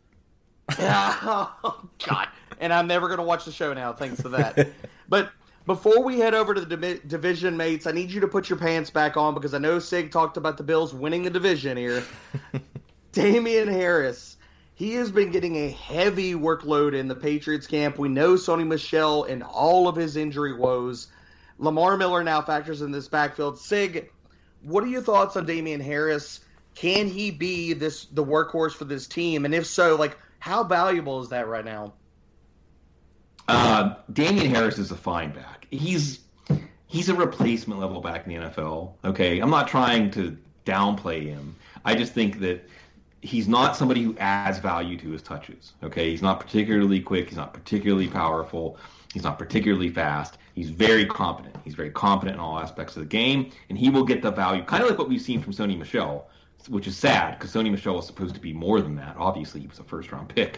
Oh God! And I'm never going to watch the show now, thanks to that. But before we head over to the divi- division mates, I need you to put your pants back on because I know Sig talked about the Bills winning the division here. Damian Harris. He has been getting a heavy workload in the Patriots camp. We know Sony Michel and all of his injury woes. Lamar Miller now factors in this backfield. Sig, what are your thoughts on Damian Harris? Can he be this the workhorse for this team? And if so, like, how valuable is that right now? Uh, Damian Harris is a fine back. He's he's a replacement level back in the N F L. Okay, I'm not trying to downplay him. I just think that he's not somebody who adds value to his touches. Okay, he's not particularly quick. He's not particularly powerful. He's not particularly fast. He's very competent. He's very competent in all aspects of the game, and he will get the value, kind of like what we've seen from Sony Michel, which is sad because Sony Michel was supposed to be more than that. Obviously, he was a first-round pick.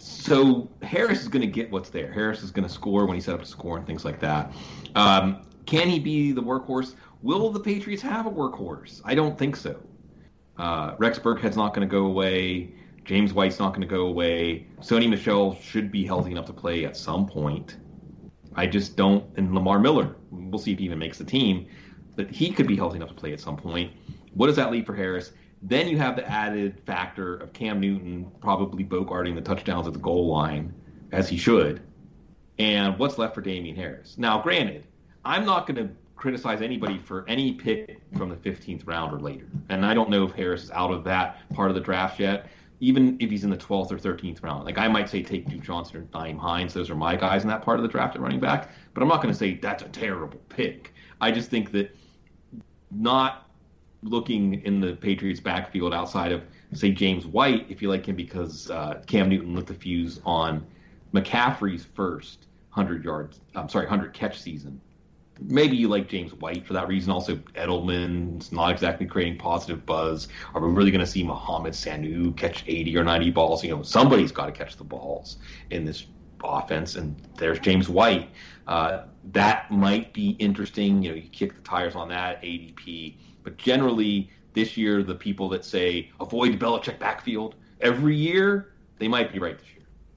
So Harris is going to get what's there. Harris is going to score when he's set up to score and things like that. Um, can he be the workhorse? Will the Patriots have a workhorse? I don't think so. Uh, Rex Burkhead's not going to go away. James White's not going to go away. Sony Michel should be healthy enough to play at some point. I just don't. And Lamar Miller, we'll see if he even makes the team, but he could be healthy enough to play at some point. What does that leave for Harris? Then you have the added factor of Cam Newton probably bogarting the touchdowns at the goal line, as he should. And what's left for Damian Harris? Now, granted, I'm not going to criticize anybody for any pick from the fifteenth round or later. And I don't know if Harris is out of that part of the draft yet, even if he's in the twelfth or thirteenth round. Like, I might say take Duke Johnson or Nyheim Hines. Those are my guys in that part of the draft at running back. But I'm not going to say that's a terrible pick. I just think that not looking in the Patriots' backfield outside of, say, James White, if you like him, because uh, Cam Newton lit the fuse on McCaffrey's first hundred yards, I'm sorry, hundred catch season. Maybe you like James White for that reason. Also, Edelman's not exactly creating positive buzz. Are we really going to see Mohamed Sanu catch eighty or ninety balls? You know, somebody's got to catch the balls in this offense, and there's James White. Uh, that might be interesting. You know, you kick the tires on that, A D P. But generally, this year, the people that say avoid the Belichick backfield every year, they might be right this year.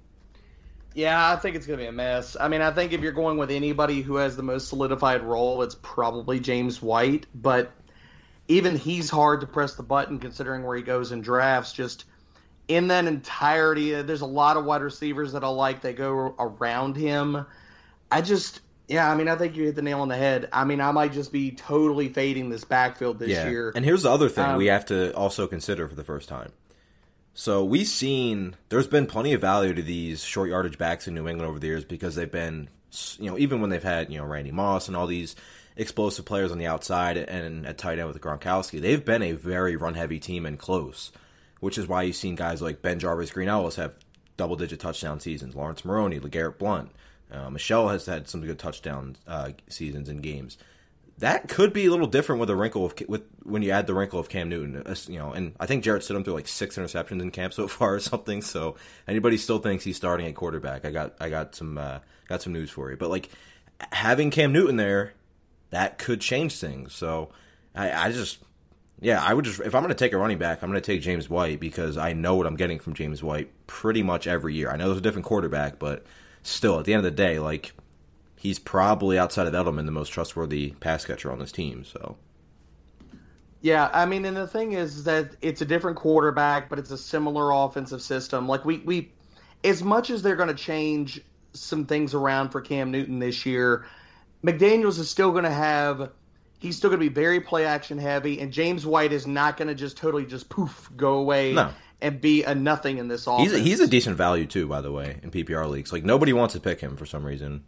Yeah, I think it's going to be a mess. I mean, I think if you're going with anybody who has the most solidified role, it's probably James White. But even he's hard to press the button considering where he goes in drafts. Just in that entirety, there's a lot of wide receivers that I like. They go around him. I just... Yeah, I mean, I think you hit the nail on the head. I mean, I might just be totally fading this backfield this yeah. year. And here's the other thing um, we have to also consider for the first time. So we've seen there's been plenty of value to these short yardage backs in New England over the years because they've been, you know, even when they've had, you know, Randy Moss and all these explosive players on the outside and at tight end with Gronkowski. They've been a very run-heavy team and close, which is why you've seen guys like Ben Jarvis, Green Ellis have double-digit touchdown seasons. Lawrence Maroney, LeGarrette Blount. Uh, Michelle has had some good touchdown uh, seasons and games. That could be a little different with a wrinkle of with when you add the wrinkle of Cam Newton, you know. And I think Jarrett Stidham threw like six interceptions in camp so far or something. So anybody still thinks he's starting at quarterback, I got I got some uh, got some news for you. But like having Cam Newton there, that could change things. So I, I just yeah, I would just if I'm going to take a running back, I'm going to take James White because I know what I'm getting from James White pretty much every year. I know there's a different quarterback, but still at the end of the day, like. He's probably, outside of Edelman, the most trustworthy pass catcher on this team. So, yeah, I mean, and the thing is that it's a different quarterback, but it's a similar offensive system. Like we, we as much as they're going to change some things around for Cam Newton this year, McDaniels is still going to have. He's still going to be very play action heavy, and James White is not going to just totally just poof go away. No. And be a nothing in this offense. He's a, he's a decent value too, by the way, in P P R leagues. Like nobody wants to pick him for some reason.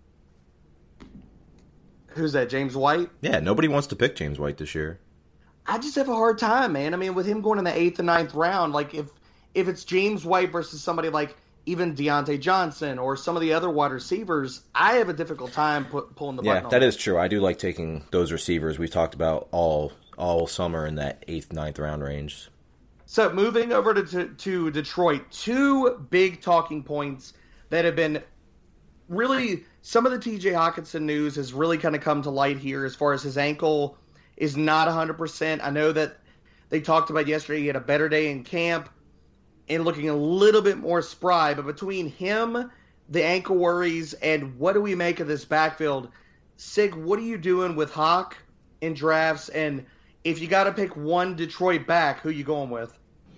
Who's that, James White? Yeah, nobody wants to pick James White this year. I just have a hard time, man. I mean, with him going in the eighth and ninth round, like if if it's James White versus somebody like even Deontay Johnson or some of the other wide receivers, I have a difficult time put, pulling the button. Yeah, that is true. I do like taking those receivers we've talked about all all summer in that eighth, ninth round range. So moving over to, to, to Detroit, two big talking points that have been really – some of the T J Hockenson news has really kind of come to light here as far as his ankle is not one hundred percent. I know that they talked about yesterday he had a better day in camp and looking a little bit more spry. But between him, the ankle worries, and what do we make of this backfield? Sig, what are you doing with Hawk in drafts? And if you got to pick one Detroit back, who you going with?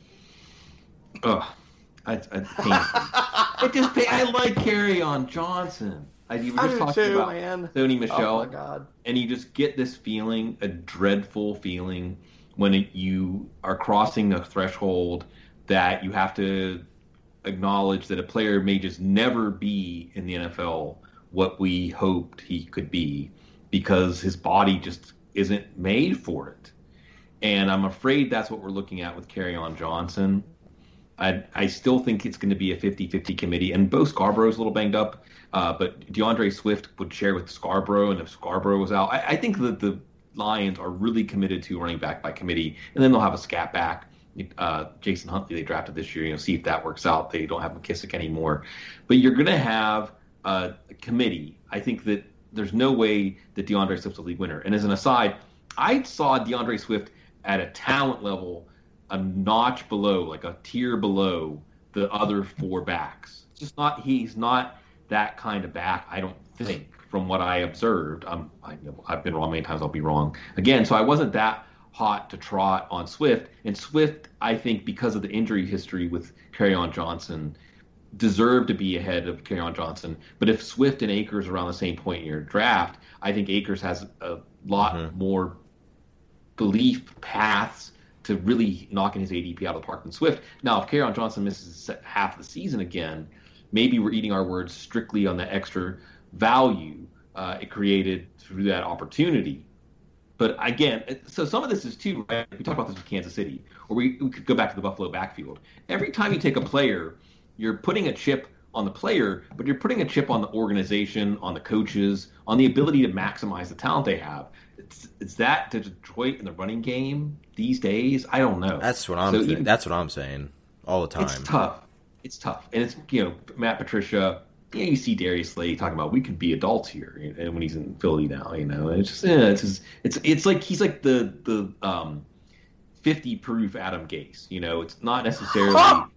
Ugh. I, I, I just pay, I like Kerryon Johnson. I, you were just I do talking too, about man. Sony Michelle. Oh my God. And you just get this feeling, a dreadful feeling, when it, you are crossing a threshold that you have to acknowledge that a player may just never be in the N F L what we hoped he could be because his body just isn't made for it. And I'm afraid that's what we're looking at with Kerryon Johnson. I, I still think it's going to be a fifty-fifty committee. And Bo Scarborough's a little banged up, uh, but DeAndre Swift would share with Scarborough, and if Scarborough was out, I, I think that the Lions are really committed to running back by committee, and then they'll have a scat back. Uh, Jason Huntley they drafted this year, you know, see if that works out. They don't have McKissick anymore. But you're going to have a, a committee. I think that there's no way that DeAndre Swift's a league winner. And as an aside, I saw DeAndre Swift at a talent level a notch below, like a tier below the other four backs. It's just not, he's not that kind of back, I don't think, from what I observed. I'm, I, I've been wrong many times, I'll be wrong again. So I wasn't that hot to trot on Swift. And Swift, I think, because of the injury history with Kerryon Johnson, deserved to be ahead of Kerryon Johnson. But if Swift and Akers are around the same point in your draft, I think Akers has a lot mm-hmm. more belief paths to really knocking his A D P out of the park than Swift. Now, if Kerryon Johnson misses half the season again, maybe we're eating our words strictly on the extra value uh, it created through that opportunity. But again, so some of this is too, right? We talked about this with Kansas City, or we, we could go back to the Buffalo backfield. Every time you take a player, you're putting a chip on the player, but you're putting a chip on the organization, on the coaches, on the ability to maximize the talent they have. It's, it's that to Detroit in the running game these days. I don't know. That's what I'm. So even, that's what I'm saying all the time. It's tough. It's tough, and it's you know Matt Patricia. Yeah, you see Darius Slay talking about we could be adults here, and when he's in Philly now, you know, it's just yeah, it's just, it's it's like he's like the the um, fifty proof Adam Gase. You know, it's not necessarily.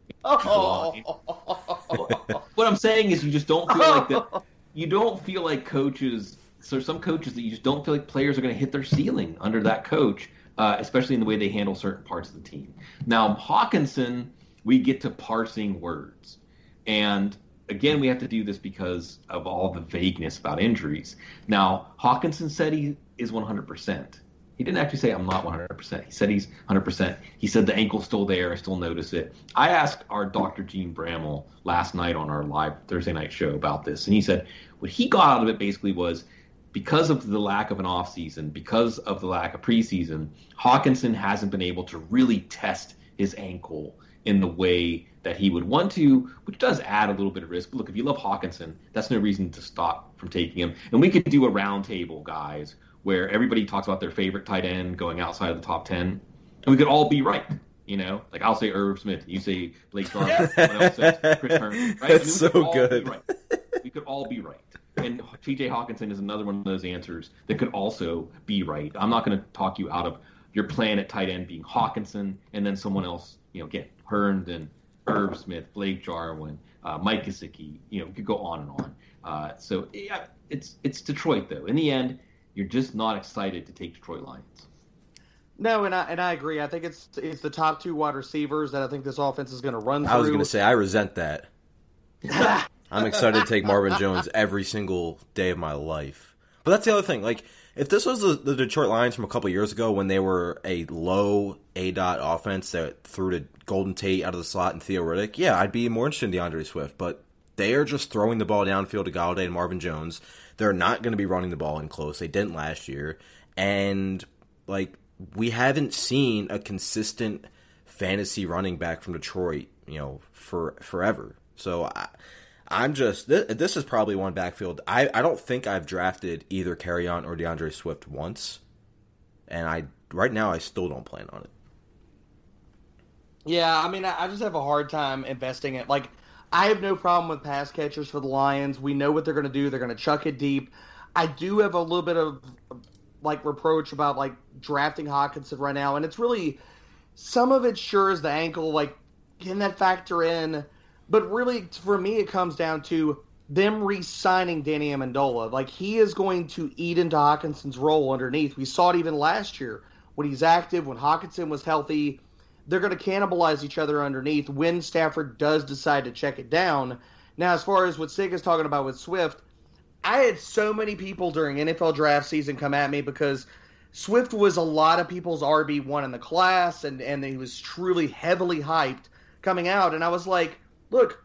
What I'm saying is, you just don't feel like that. You don't feel like coaches. So some coaches that you just don't feel like players are going to hit their ceiling under that coach, uh, especially in the way they handle certain parts of the team. Now, Hockenson, we get to parsing words, and again, we have to do this because of all the vagueness about injuries. Now, Hockenson said he is one hundred percent. He didn't actually say I'm not one hundred percent. He said he's one hundred percent. He said the ankle's still there. I still notice it. I asked our Doctor Gene Bramall last night on our live Thursday night show about this, and he said what he got out of it basically was because of the lack of an offseason, because of the lack of preseason, Hawkinson hasn't been able to really test his ankle in the way that he would want to, which does add a little bit of risk. But look, if you love Hawkinson, that's no reason to stop from taking him. And we could do a round table, guys, where everybody talks about their favorite tight end going outside of the top ten, and we could all be right. You know, like I'll say Irv Smith, you say Blake Jarwin, someone else says Chris Herndon, right? That's I mean, so good. Right. We could all be right. And T J Hawkinson is another one of those answers that could also be right. I'm not going to talk you out of your plan at tight end being Hawkinson and then someone else, you know, get Herndon, Irv Smith, Blake Jarwin, uh, Mike Gesicki, you know, we could go on and on. Uh, so yeah, it's it's Detroit though. In the end, you're just not excited to take Detroit Lions. No, and I and I agree. I think it's it's the top two wide receivers that I think this offense is going to run through. I was going to say I resent that. I'm excited to take Marvin Jones every single day of my life. But that's the other thing. Like, if this was the, the Detroit Lions from a couple of years ago when they were a low A-dot offense that threw to Golden Tate out of the slot and Theo Riddick, yeah, I'd be more interested in DeAndre Swift. But they are just throwing the ball downfield to Galladay and Marvin Jones. They're not going to be running the ball in close. They didn't last year. And, like, we haven't seen a consistent fantasy running back from Detroit, you know, for forever. So I, I'm just this, this is probably one backfield. I, I don't think I've drafted either Kerryon or DeAndre Swift once, and I right now I still don't plan on it. Yeah, I mean, I, I just have a hard time investing it. Like, I have no problem with pass catchers for the Lions. We know what they're going to do. They're going to chuck it deep. I do have a little bit of like reproach about like drafting Hawkinson right now, and it's really some of it sure is the ankle, like can that factor in? But really for me it comes down to them re-signing Danny Amendola. Like he is going to eat into Hawkinson's role underneath. We saw it even last year when he's active, when Hawkinson was healthy. They're going to cannibalize each other underneath when Stafford does decide to check it down. Now as far as what Sig is talking about with Swift, I had so many people during N F L draft season come at me because Swift was a lot of people's R B one in the class, and, and he was truly heavily hyped coming out. And I was like, look,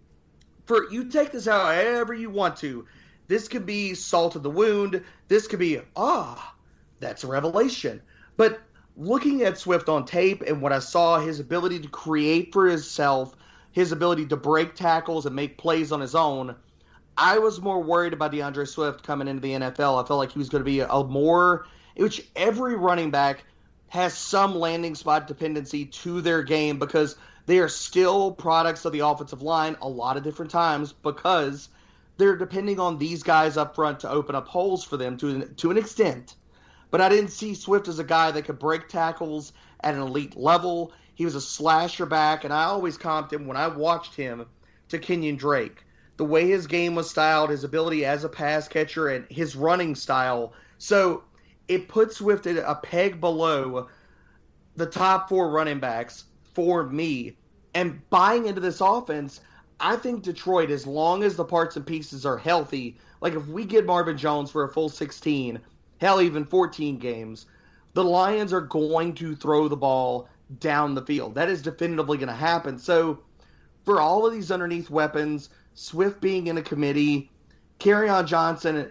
for you take this however you want to. This could be salt of the wound. This could be, ah, that's a revelation. But looking at Swift on tape and what I saw, his ability to create for himself, his ability to break tackles and make plays on his own, I was more worried about DeAndre Swift coming into the N F L. I felt like he was going to be a, a more, which every running back has some landing spot dependency to their game because they are still products of the offensive line a lot of different times because they're depending on these guys up front to open up holes for them to an, to an extent. But I didn't see Swift as a guy that could break tackles at an elite level. He was a slasher back, and I always comped him when I watched him to Kenyon Drake. The way his game was styled, his ability as a pass catcher, and his running style. So it puts Swift at a peg below the top four running backs for me. And buying into this offense, I think Detroit, as long as the parts and pieces are healthy, like if we get Marvin Jones for a full sixteen, hell, even fourteen games, the Lions are going to throw the ball down the field. That is definitively going to happen. So for all of these underneath weapons, Swift being in a committee, Kerryon Johnson,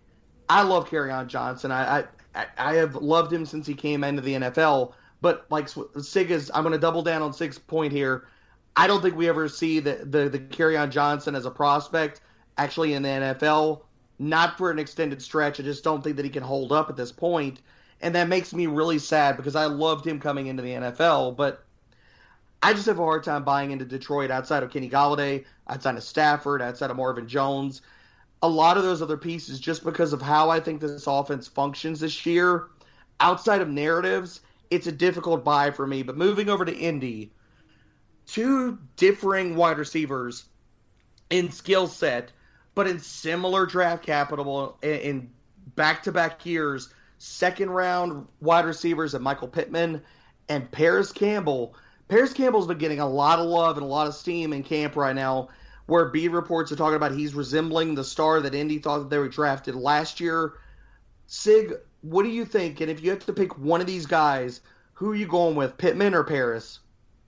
I love Kerryon Johnson. I, I I have loved him since he came into the N F L. But like Sig is, I'm going to double down on Sig's point here. I don't think we ever see the the, the Kerryon Johnson as a prospect actually in the N F L. Not for an extended stretch. I just don't think that he can hold up at this point. And that makes me really sad because I loved him coming into the N F L. But I just have a hard time buying into Detroit outside of Kenny Galladay, outside of Stafford, outside of Marvin Jones. A lot of those other pieces, just because of how I think this offense functions this year, outside of narratives, it's a difficult buy for me. But moving over to Indy, two differing wide receivers in skill set, but in similar draft capital in back-to-back years, second-round wide receivers of Michael Pittman and Paris Campbell. Paris Campbell's been getting a lot of love and a lot of steam in camp right now, where B reports are talking about he's resembling the star that Indy thought that they were drafted last year. Sig, what do you think? And if you have to pick one of these guys, who are you going with, Pittman or Paris?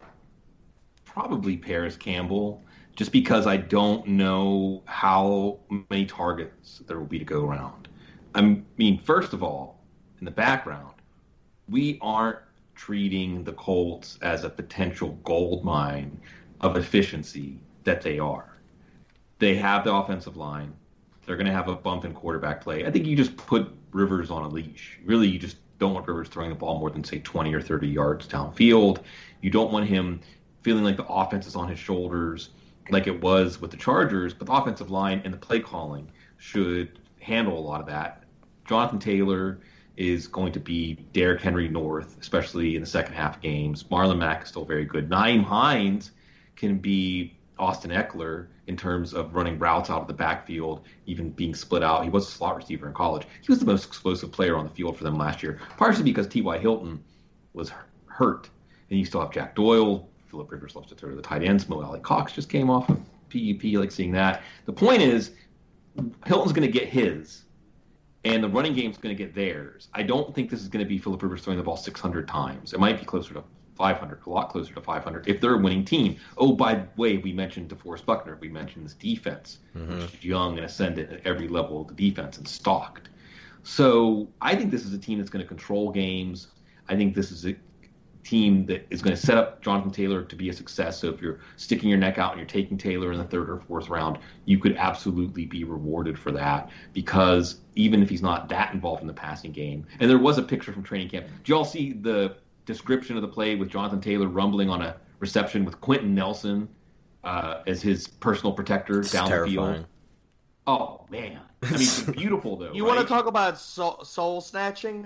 Probably Paris Campbell, just because I don't know how many targets there will be to go around. I mean, first of all, in the background, we aren't treating the Colts as a potential gold mine of efficiency that they are. They have the offensive line. They're going to have a bump in quarterback play. I think you just put Rivers on a leash. Really, you just don't want Rivers throwing the ball more than, say, twenty or thirty yards downfield. You don't want him feeling like the offense is on his shoulders like it was with the Chargers, but the offensive line and the play calling should handle a lot of that. Jonathan Taylor is going to be Derrick Henry North, especially in the second half games. Marlon Mack is still very good. Nyheim Hines can be Austin Eckler in terms of running routes out of the backfield, even being split out. He was a slot receiver in college. He was the most explosive player on the field for them last year, partially because T Y. Hilton was hurt. And you still have Jack Doyle. Philip Rivers loves to throw to the tight ends. Mo Alley Cox just came off of P U P, like seeing that. The point is, Hilton's going to get his, and the running game's going to get theirs. I don't think this is going to be Philip Rivers throwing the ball six hundred times. It might be closer to five hundred, a lot closer to five hundred, if they're a winning team. Oh, by the way, we mentioned DeForest Buckner. We mentioned this defense, mm-hmm. which is young and ascendant at every level of the defense and stocked. So I think this is a team that's going to control games. I think this is a team that is going to set up Jonathan Taylor to be a success. So if you're sticking your neck out and you're taking Taylor in the third or fourth round, you could absolutely be rewarded for that, because even if he's not that involved in the passing game, and there was a picture from training camp. Did you all see the description of the play with Jonathan Taylor rumbling on a reception with Quentin Nelson uh, as his personal protector it's down terrifying. the field? Oh, man. I mean, it's beautiful, though. You right? want to talk about soul, soul snatching?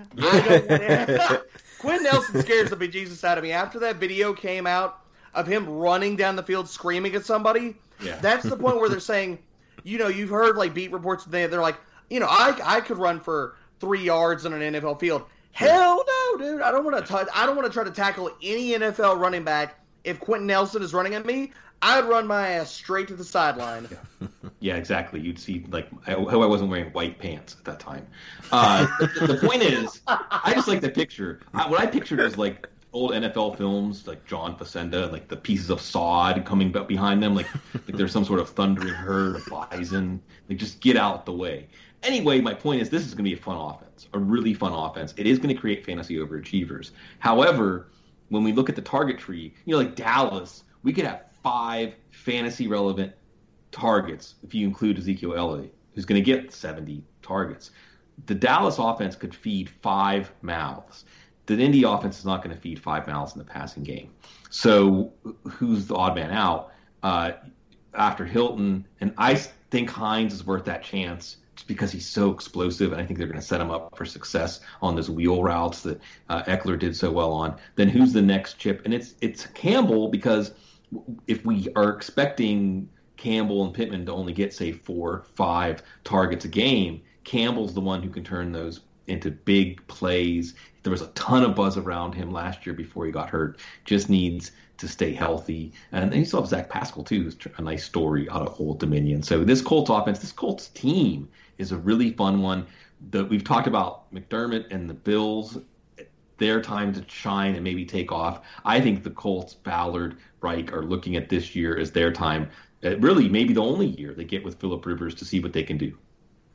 Quentin Nelson scares the bejesus out of me. After that video came out of him running down the field screaming at somebody, yeah. that's the point where they're saying, you know, you've heard like beat reports today. They're like, you know, I I could run for three yards on an N F L field. Hell no, dude. I don't want to touch. I don't want to try to tackle any N F L running back. If Quentin Nelson is running at me, I'd run my ass straight to the sideline. Yeah, yeah exactly. You'd see, like, I hope I wasn't wearing white pants at that time. Uh, the, the point is, I just like the picture. I, what I pictured was, like, old N F L films, like John Facenda, like the pieces of sod coming behind them, like, like there's some sort of thundering herd of bison. Like, just get out the way. Anyway, my point is, this is going to be a fun offense, a really fun offense. It is going to create fantasy overachievers. However, when we look at the target tree, you know, like Dallas, we could have five fantasy-relevant targets if you include Ezekiel Elliott, who's going to get seventy targets. The Dallas offense could feed five mouths. The Indy offense is not going to feed five mouths in the passing game. So who's the odd man out uh, after Hilton? And I think Hines is worth that chance just because he's so explosive, and I think they're going to set him up for success on those wheel routes that uh, Eckler did so well on. Then who's the next chip? And it's it's Campbell, because if we are expecting Campbell and Pittman to only get, say, four, five targets a game, Campbell's the one who can turn those into big plays. There was a ton of buzz around him last year before he got hurt. Just needs to stay healthy. And then you still have Zach Pascal, too, who's a nice story out of Old Dominion. So this Colts offense, this Colts team is a really fun one. The, we've talked about McDermott and the Bills, their time to shine and maybe take off. I think the Colts, Ballard, Reich are looking at this year as their time, uh, really maybe the only year they get with Philip Rivers to see what they can do.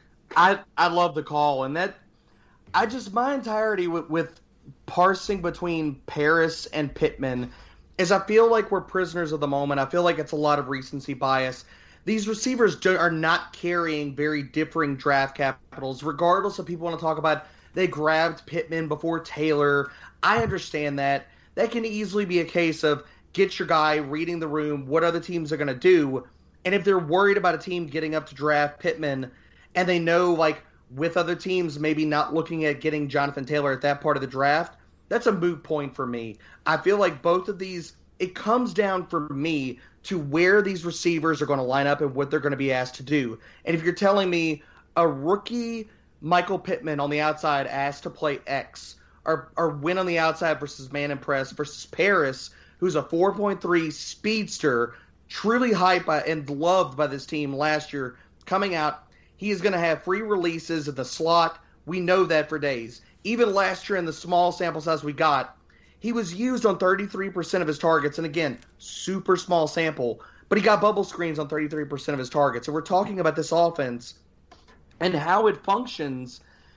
I I love the call, and that I just my entirety with, with parsing between Paris and Pittman is I feel like we're prisoners of the moment. I feel like it's a lot of recency bias. These receivers do, are not carrying very differing draft capitals, regardless of people want to talk about they grabbed Pittman before Taylor. I understand that. That can easily be a case of get your guy, reading the room, what other teams are going to do. And if they're worried about a team getting up to draft Pittman and they know, like, with other teams maybe not looking at getting Jonathan Taylor at that part of the draft, that's a moot point for me. I feel like both of these, it comes down for me to where these receivers are going to line up and what they're going to be asked to do. And if you're telling me a rookie Michael Pittman on the outside asked to play X, or, or win on the outside versus man and press versus Paris, who's a four point three speedster, truly hyped by and loved by this team last year, coming out, he is going to have free releases in the slot. We know that for days. Even last year in the small sample size we got, he was used on thirty-three percent of his targets. And again, super small sample, but he got bubble screens on thirty-three percent of his targets. And we're talking about this offense and how it functions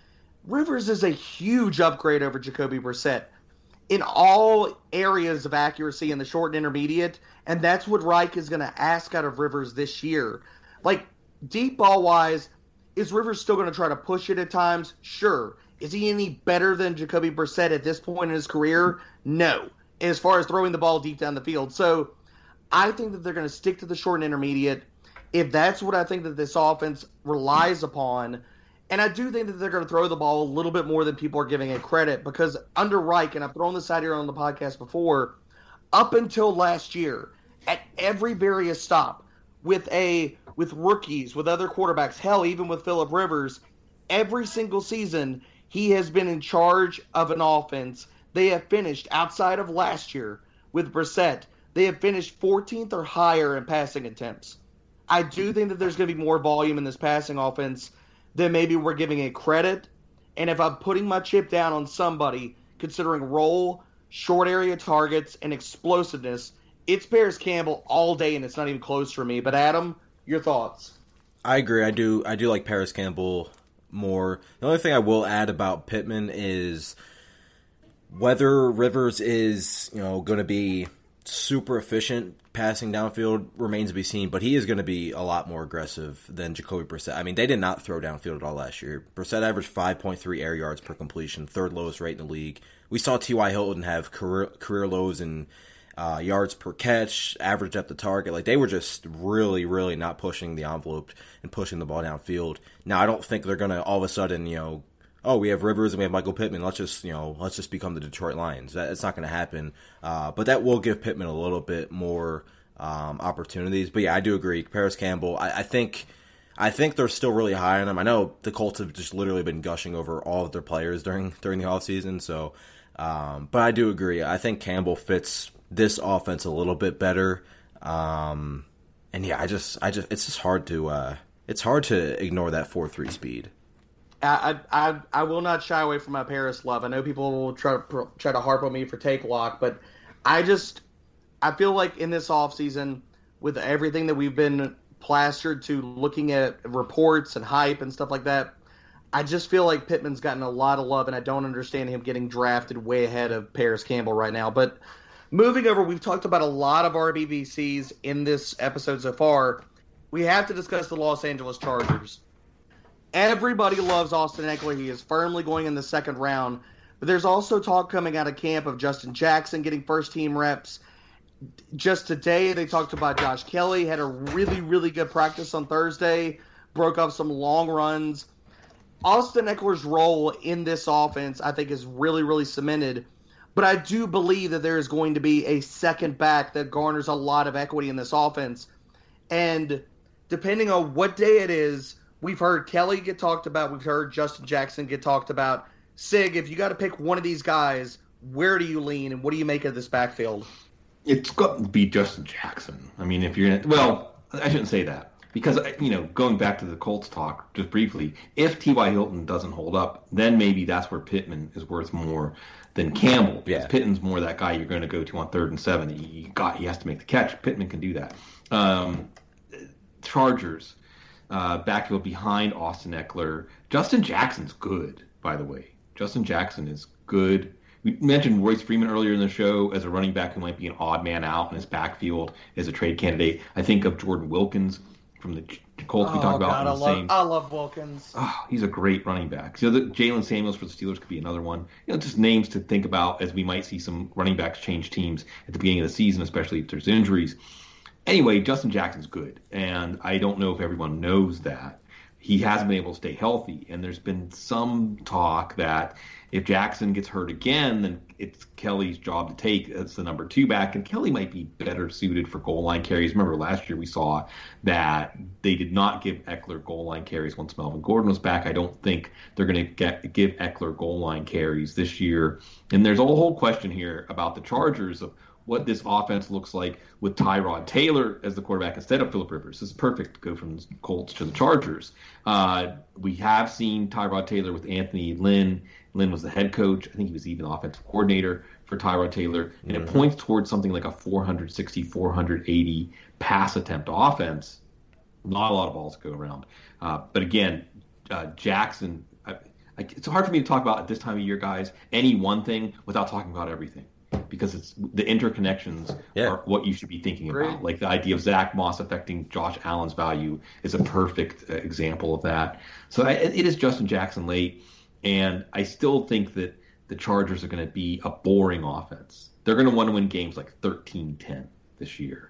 Rivers is a huge upgrade over Jacoby Brissett in all areas of accuracy in the short and intermediate, and that's what Reich is going to ask out of Rivers this year. Like, deep ball-wise, is Rivers still going to try to push it at times? Sure. Is he any better than Jacoby Brissett at this point in his career? No. As far as throwing the ball deep down the field. So I think that they're going to stick to the short and intermediate. If that's what I think that this offense relies upon, and I do think that they're going to throw the ball a little bit more than people are giving it credit, because under Reich, and I've thrown this out here on the podcast before, up until last year, at every various stop, with a with rookies, with other quarterbacks, hell, even with Phillip Rivers, every single season he has been in charge of an offense. They have finished, outside of last year with Brissett, they have finished fourteenth or higher in passing attempts. I do think that there's going to be more volume in this passing offense than maybe we're giving it credit. And if I'm putting my chip down on somebody, considering role, short area targets, and explosiveness, it's Paris Campbell all day, and it's not even close for me. But Adam, your thoughts? I agree. I do. I do like Paris Campbell more. The only thing I will add about Pittman is whether Rivers is, you know, going to be super efficient passing downfield remains to be seen, but he is going to be a lot more aggressive than Jacoby Brissett. I mean, they did not throw downfield at all last year. Brissett averaged five point three air yards per completion, third lowest rate in the league. We saw T Y. Hilton have career, career lows in uh, yards per catch, average depth of target. Like, they were just really, really not pushing the envelope and pushing the ball downfield. Now, I don't think they're going to all of a sudden, you know, oh, we have Rivers and we have Michael Pittman, let's just, you know, let's just become the Detroit Lions. That, it's not going to happen. Uh, but that will give Pittman a little bit more um, opportunities. But yeah, I do agree. Paris Campbell, I, I think I think they're still really high on him. I know the Colts have just literally been gushing over all of their players during during the offseason. So, um, but I do agree. I think Campbell fits this offense a little bit better. Um, and yeah, I just, I just, it's just hard to, uh, it's hard to ignore that four three speed. I, I I will not shy away from my Paris love. I know people will try to try to harp on me for take lock, but I just I feel like in this offseason, with everything that we've been plastered to looking at reports and hype and stuff like that, I just feel like Pittman's gotten a lot of love, and I don't understand him getting drafted way ahead of Paris Campbell right now. But moving over, we've talked about a lot of R B V Cs in this episode so far. We have to discuss the Los Angeles Chargers. Everybody loves Austin Ekeler. He is firmly going in the second round. But there's also talk coming out of camp of Justin Jackson getting first-team reps. Just today, they talked about Josh Kelly. Had a really, really good practice on Thursday. Broke up some long runs. Austin Ekeler's role in this offense, I think, is really, really cemented. But I do believe that there is going to be a second back that garners a lot of equity in this offense. And depending on what day it is, we've heard Kelly get talked about. We've heard Justin Jackson get talked about. Sig, if you got to pick one of these guys, where do you lean, and what do you make of this backfield? It's got to be Justin Jackson. I mean, if you're going to – well, I shouldn't say that. Because, you know, going back to the Colts talk just briefly, if T Y. Hilton doesn't hold up, then maybe that's where Pittman is worth more than Campbell. Because yeah. Pittman's more that guy you're going to go to on third and seven. He, got, he has to make the catch. Pittman can do that. Um, Chargers. Uh, backfield behind Austin Ekeler. Justin Jackson's good, by the way. Justin Jackson is good. We mentioned Royce Freeman earlier in the show as a running back who might be an odd man out in his backfield as a trade candidate. I think of Jordan Wilkins from the Colts we oh, talked about. God, In I, the love, same. I love Wilkins. Oh, he's a great running back. So the Jalen Samuels for the Steelers could be another one. You know, just names to think about as we might see some running backs change teams at the beginning of the season, especially if there's injuries. Anyway, Justin Jackson's good, and I don't know if everyone knows that. He hasn't been able to stay healthy, and there's been some talk that if Jackson gets hurt again, then it's Kelly's job to take as the number two back, and Kelly might be better suited for goal line carries. Remember last year we saw that they did not give Ekeler goal line carries once Melvin Gordon was back. I don't think they're going to give Ekeler goal line carries this year. And there's a whole question here about the Chargers of what this offense looks like with Tyrod Taylor as the quarterback instead of Phillip Rivers. This is perfect to go from the Colts to the Chargers. Uh, we have seen Tyrod Taylor with Anthony Lynn. Lynn was the head coach. I think he was even offensive coordinator for Tyrod Taylor. And mm-hmm. it points towards something like a four sixty, four eighty pass attempt offense. Not a lot of balls to go around. Uh, but again, uh, Jackson, I, Like, it's hard for me to talk about at this time of year, guys, any one thing without talking about everything. Because it's the interconnections yeah. are what you should be thinking Great. about. Like the idea of Zach Moss affecting Josh Allen's value is a perfect uh, example of that. So I, it is Justin Jackson late, and I still think that the Chargers are going to be a boring offense. They're going to want to win games like thirteen ten this year.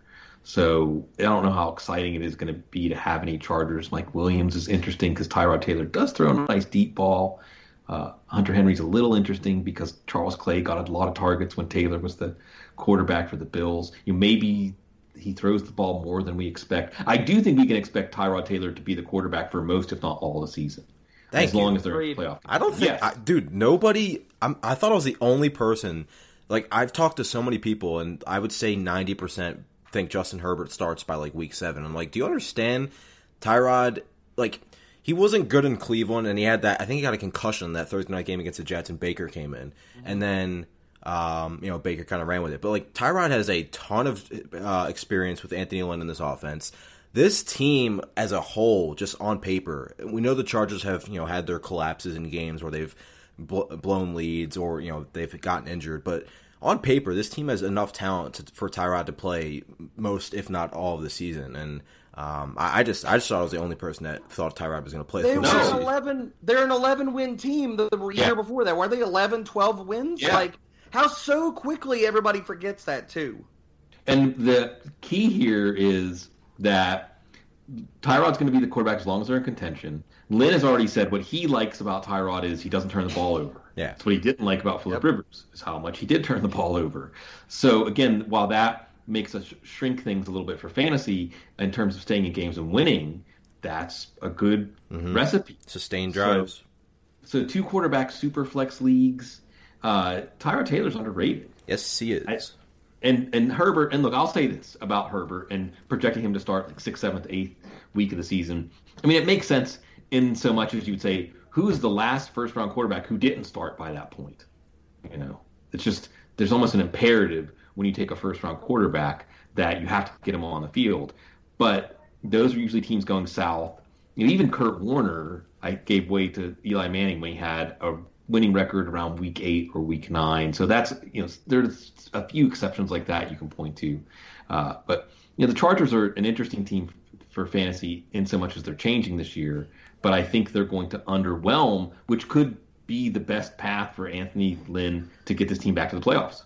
So I don't know how exciting it is going to be to have any Chargers. Mike Williams is interesting because Tyrod Taylor does throw a nice deep ball. Uh, Hunter Henry's a little interesting because Charles Clay got a lot of targets when Taylor was the quarterback for the Bills. You know, maybe he throws the ball more than we expect. I do think we can expect Tyrod Taylor to be the quarterback for most, if not all, of the season. Thank as you. long as they're in the playoff. I don't think, yes. I, dude. Nobody. I'm, I thought I was the only person. Like I've talked to so many people, and I would say ninety percent think Justin Herbert starts by like week seven. I'm like, do you understand, Tyrod? Like. He wasn't good in Cleveland, and he had that. I think he got a concussion in that Thursday night game against the Jets, and Baker came in, mm-hmm. and then um, you know Baker kind of ran with it. But like Tyrod has a ton of uh, experience with Anthony Lynn in this offense. This team as a whole, just on paper, we know the Chargers have you know had their collapses in games where they've bl- blown leads or you know they've gotten injured, but on paper, this team has enough talent to, for Tyrod to play most, if not all, of the season, and. Um, I, I just I just thought I was the only person that thought Tyrod was going to play. They the were no. an eleven. They're an eleven win team the year yeah. before that. Were they eleven, twelve wins? Yeah. Like how so quickly everybody forgets that too. And the key here is that Tyrod's going to be the quarterback as long as they're in contention. Lynn has already said what he likes about Tyrod is he doesn't turn the ball over. Yeah, that's what he didn't like about Phillip yep. Rivers is how much he did turn the ball over. So again, while that makes us shrink things a little bit for fantasy in terms of staying in games and winning, that's a good mm-hmm. recipe. Sustained drives. So, so two quarterback super flex leagues. Uh, Tyrod Taylor's underrated. Yes, he is. I, and and Herbert, and look, I'll say this about Herbert and projecting him to start like sixth, seventh, eighth week of the season. I mean, it makes sense in so much as you would say, who's the last first round quarterback who didn't start by that point? You know, it's just, there's almost an imperative when you take a first-round quarterback that you have to get him on the field. But those are usually teams going south. You know, even Kurt Warner, I gave way to Eli Manning when he had a winning record around week eight or week nine. So that's, you know, there's a few exceptions like that you can point to. Uh, but, you know, the Chargers are an interesting team for fantasy in so much as they're changing this year. But I think they're going to underwhelm, which could be the best path for Anthony Lynn to get this team back to the playoffs.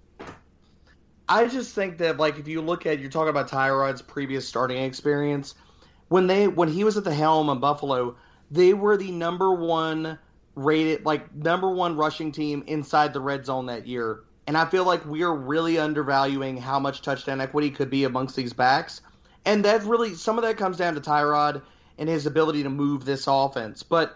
I just think that, like, if you look at, you're talking about Tyrod's previous starting experience, when they when he was at the helm in Buffalo, they were the number one rated, like, number one rushing team inside the red zone that year. And I feel like we are really undervaluing how much touchdown equity could be amongst these backs. And that's really, some of that comes down to Tyrod and his ability to move this offense. But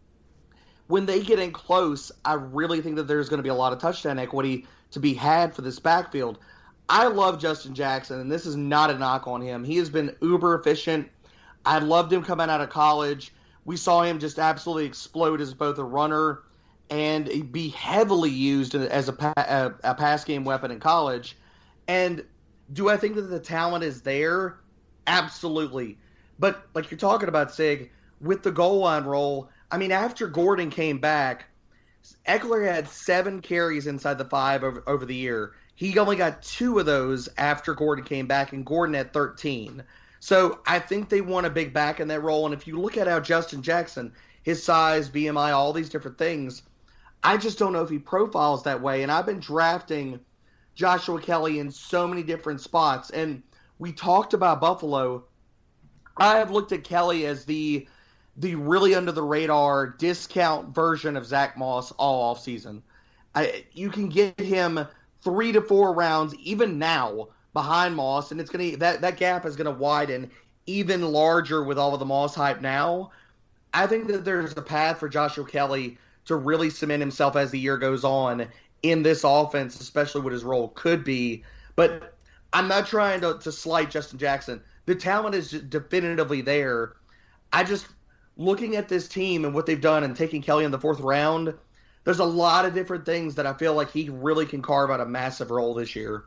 when they get in close, I really think that there's going to be a lot of touchdown equity to be had for this backfield. I love Justin Jackson, and this is not a knock on him. He has been uber efficient. I loved him coming out of college. We saw him just absolutely explode as both a runner and be heavily used as a, pa- a, a pass game weapon in college. And do I think that the talent is there? Absolutely. But like you're talking about, Sig, with the goal line role, I mean, after Gordon came back, Eckler had seven carries inside the five over, over the year. He only got two of those after Gordon came back, and Gordon had thirteen. So I think they want a big back in that role. And if you look at how Justin Jackson, his size, B M I, all these different things, I just don't know if he profiles that way. And I've been drafting Joshua Kelly in so many different spots. And we talked about Buffalo. I have looked at Kelly as the the really under-the-radar discount version of Zach Moss all offseason. I, you can get him three to four rounds, even now, behind Moss, and it's gonna that, that gap is gonna widen even larger with all of the Moss hype now. I think that there's a path for Joshua Kelly to really cement himself as the year goes on in this offense, especially what his role could be. But I'm not trying to, to slight Justin Jackson. The talent is definitively there. I just, looking at this team and what they've done and taking Kelly in the fourth round, there's a lot of different things that I feel like he really can carve out a massive role this year.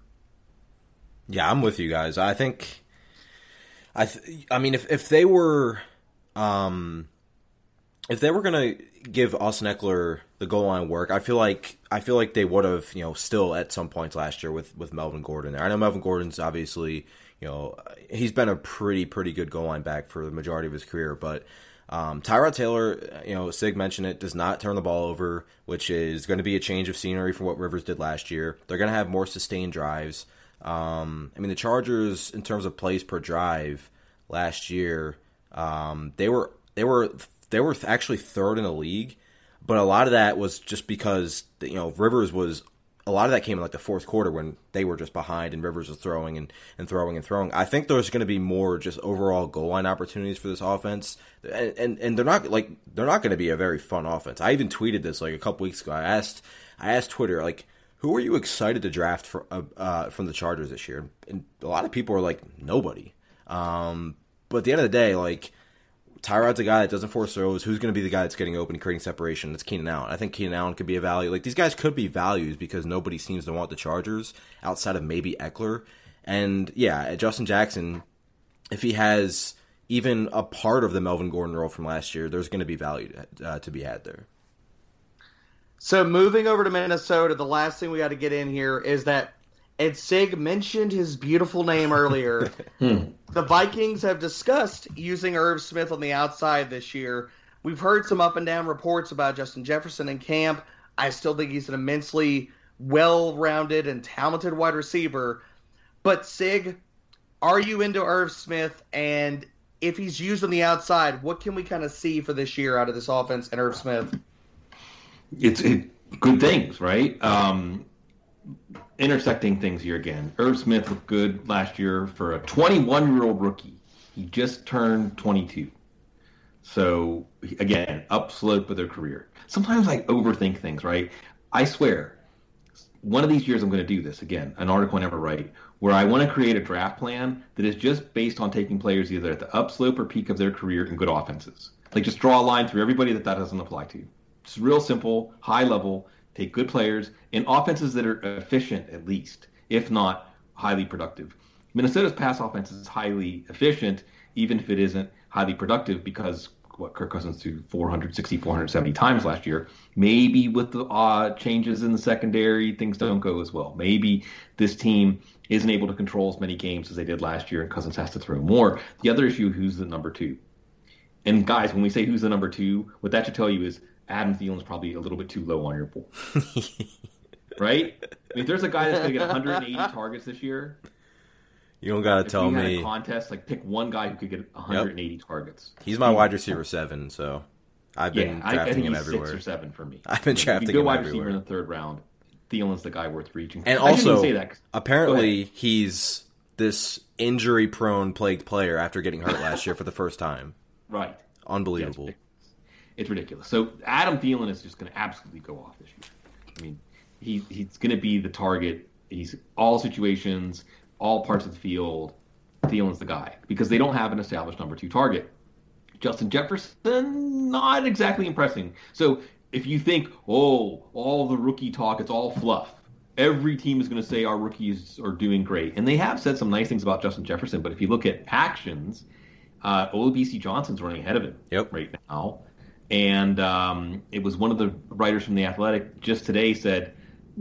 Yeah, I'm with you guys. I think, I, th- I mean, if if they were, um, if they were going to give Austin Eckler the goal line work, I feel like I feel like they would have, you know, still at some points last year with, with Melvin Gordon there. I know Melvin Gordon's obviously, you know, he's been a pretty, pretty good goal line back for the majority of his career, but um, Tyrod Taylor, you know, Sig mentioned it, does not turn the ball over, which is going to be a change of scenery from what Rivers did last year. They're going to have more sustained drives. Um, I mean, the Chargers, in terms of plays per drive last year, um, they were they were they were actually third in the league, but a lot of that was just because, you know, Rivers was a lot of that came in like the fourth quarter when they were just behind and Rivers was throwing and, and throwing and throwing. I think there's going to be more just overall goal line opportunities for this offense, and and, and they're not like they're not going to be a very fun offense. I even tweeted this like a couple weeks ago. I asked I asked Twitter, like, who are you excited to draft for, uh, uh, from the Chargers this year? And a lot of people are like, nobody. Um, but at the end of the day, like, Tyrod's a guy that doesn't force throws. Who's going to be the guy that's getting open and creating separation? That's Keenan Allen. I think Keenan Allen could be a value. Like, these guys could be values because nobody seems to want the Chargers outside of maybe Eckler. And, yeah, Justin Jackson, if he has even a part of the Melvin Gordon role from last year, there's going to be value uh, to be had there. So moving over to Minnesota, the last thing we got to get in here is that Ed Sig mentioned his beautiful name earlier. The Vikings have discussed using Irv Smith on the outside this year. We've heard some up and down reports about Justin Jefferson in camp. I still think he's an immensely well-rounded and talented wide receiver. But Sig, are you into Irv Smith? And if he's used on the outside, what can we kind of see for this year out of this offense and Irv Smith? It's it, good things, right? Um, intersecting things here again. Irv Smith looked good last year for a twenty-one-year-old rookie. He just turned twenty-two. So, again, upslope of their career. Sometimes I overthink things, right? I swear, one of these years I'm going to do this again, an article I never write, where I want to create a draft plan that is just based on taking players either at the upslope or peak of their career in good offenses. Like, just draw a line through everybody that that doesn't apply to. It's real simple, high level, take good players, and offenses that are efficient at least, if not highly productive. Minnesota's pass offense is highly efficient, even if it isn't highly productive, because what Kirk Cousins threw four hundred sixty, four hundred seventy times last year. Maybe with the uh, changes in the secondary, things don't go as well. Maybe this team isn't able to control as many games as they did last year, and Cousins has to throw more. The other issue, who's the number two? And guys, when we say who's the number two, what that should tell you is Adam Thielen's probably a little bit too low on your pool. Right? I mean, if there's a guy that's going to get one hundred eighty targets this year, you don't got to tell me. If me. Had a contest, like, pick one guy who could get one hundred eighty yep. targets. He's my wide receiver seven, so I've been yeah, drafting I, I think him he's everywhere. Six or seven for me. I've been drafting him everywhere. If you go wide everywhere. receiver in the third round, Thielen's the guy worth reaching. And I also, say that. apparently, he's this injury-prone, plagued player after getting hurt last year for the first time. Right. Unbelievable. Yeah, it's ridiculous. So Adam Thielen is just going to absolutely go off this year. I mean, he, he's going to be the target. He's all situations, all parts of the field. Thielen's the guy because they don't have an established number two target. Justin Jefferson, not exactly impressing. So if you think, oh, all the rookie talk, it's all fluff. Every team is going to say our rookies are doing great. And they have said some nice things about Justin Jefferson, but if you look at actions, uh, O B C Johnson's running ahead of him yep. right now. And um, it was one of the writers from The Athletic just today said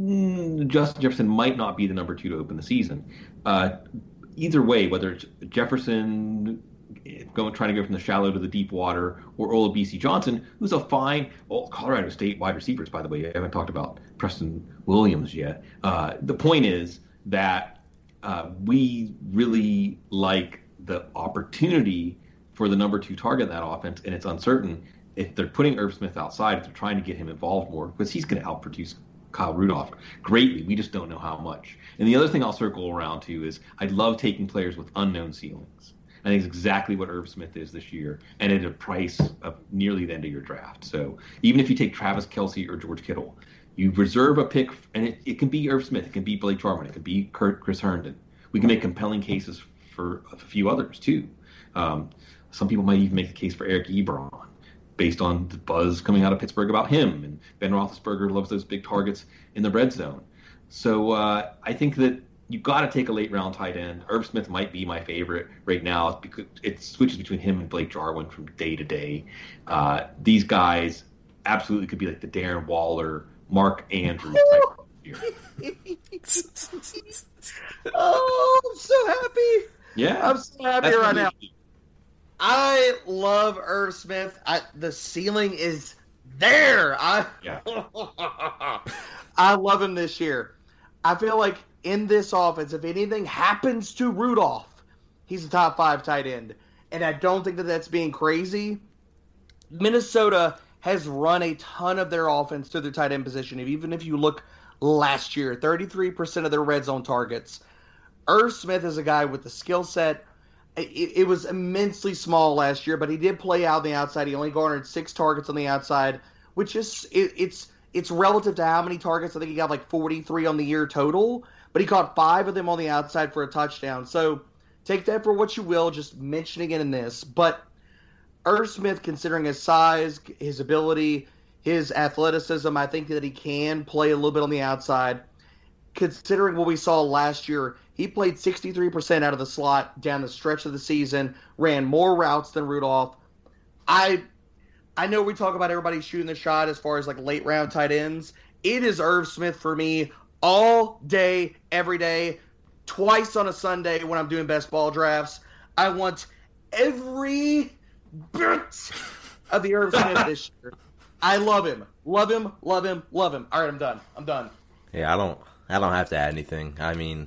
mm, Justin Jefferson might not be the number two to open the season. Uh, either way, whether it's Jefferson going trying to go from the shallow to the deep water, or Olabisi Johnson, who's a fine well, Colorado State wide receivers, by the way. I haven't talked about Preston Williams yet. Uh, the point is that uh, we really like the opportunity for the number two target in that offense, and it's uncertain if they're putting Irv Smith outside, if they're trying to get him involved more, because he's going to outproduce Kyle Rudolph greatly. We just don't know how much. And the other thing I'll circle around to is I'd love taking players with unknown ceilings. I think it's exactly what Irv Smith is this year, and at a price of nearly the end of your draft. So even if you take Travis Kelce or George Kittle, you reserve a pick, and it, it can be Irv Smith, it can be Blake Jarwin, it can be Kurt, Chris Herndon. We can make compelling cases for a few others too. Um, some people might even make the case for Eric Ebron, based on the buzz coming out of Pittsburgh about him. And Ben Roethlisberger loves those big targets in the red zone. So uh, I think that you got to take a late round tight end. Irv Smith might be my favorite right now because it switches between him and Blake Jarwin from day to day. Uh, these guys absolutely could be like the Darren Waller, Mark Andrews type of year. Oh, I'm so happy. Yeah. I'm so happy That's right really now. I love Irv Smith. I, the ceiling is there. I Yeah. I love him this year. I feel like in this offense, if anything happens to Rudolph, he's a top five tight end. And I don't think that that's being crazy. Minnesota has run a ton of their offense to their tight end position. Even if you look last year, thirty-three percent of their red zone targets. Irv Smith is a guy with the skill set. It, it was immensely small last year, but he did play out on the outside. He only garnered six targets on the outside, which is it, it's it's relative to how many targets. I think he got like forty-three on the year total, but he caught five of them on the outside for a touchdown. So take that for what you will, just mentioning it in this. But Irv Smith, considering his size, his ability, his athleticism, I think that he can play a little bit on the outside. Considering what we saw last year, he played sixty-three percent out of the slot down the stretch of the season, ran more routes than Rudolph. I I know we talk about everybody shooting the shot as far as like late round tight ends. It is Irv Smith for me all day, every day, twice on a Sunday when I'm doing best ball drafts. I want every bit of the Irv Smith this year. I love him. Love him, love him, love him. All right, I'm done. I'm done. Yeah, I don't I don't have to add anything. I mean,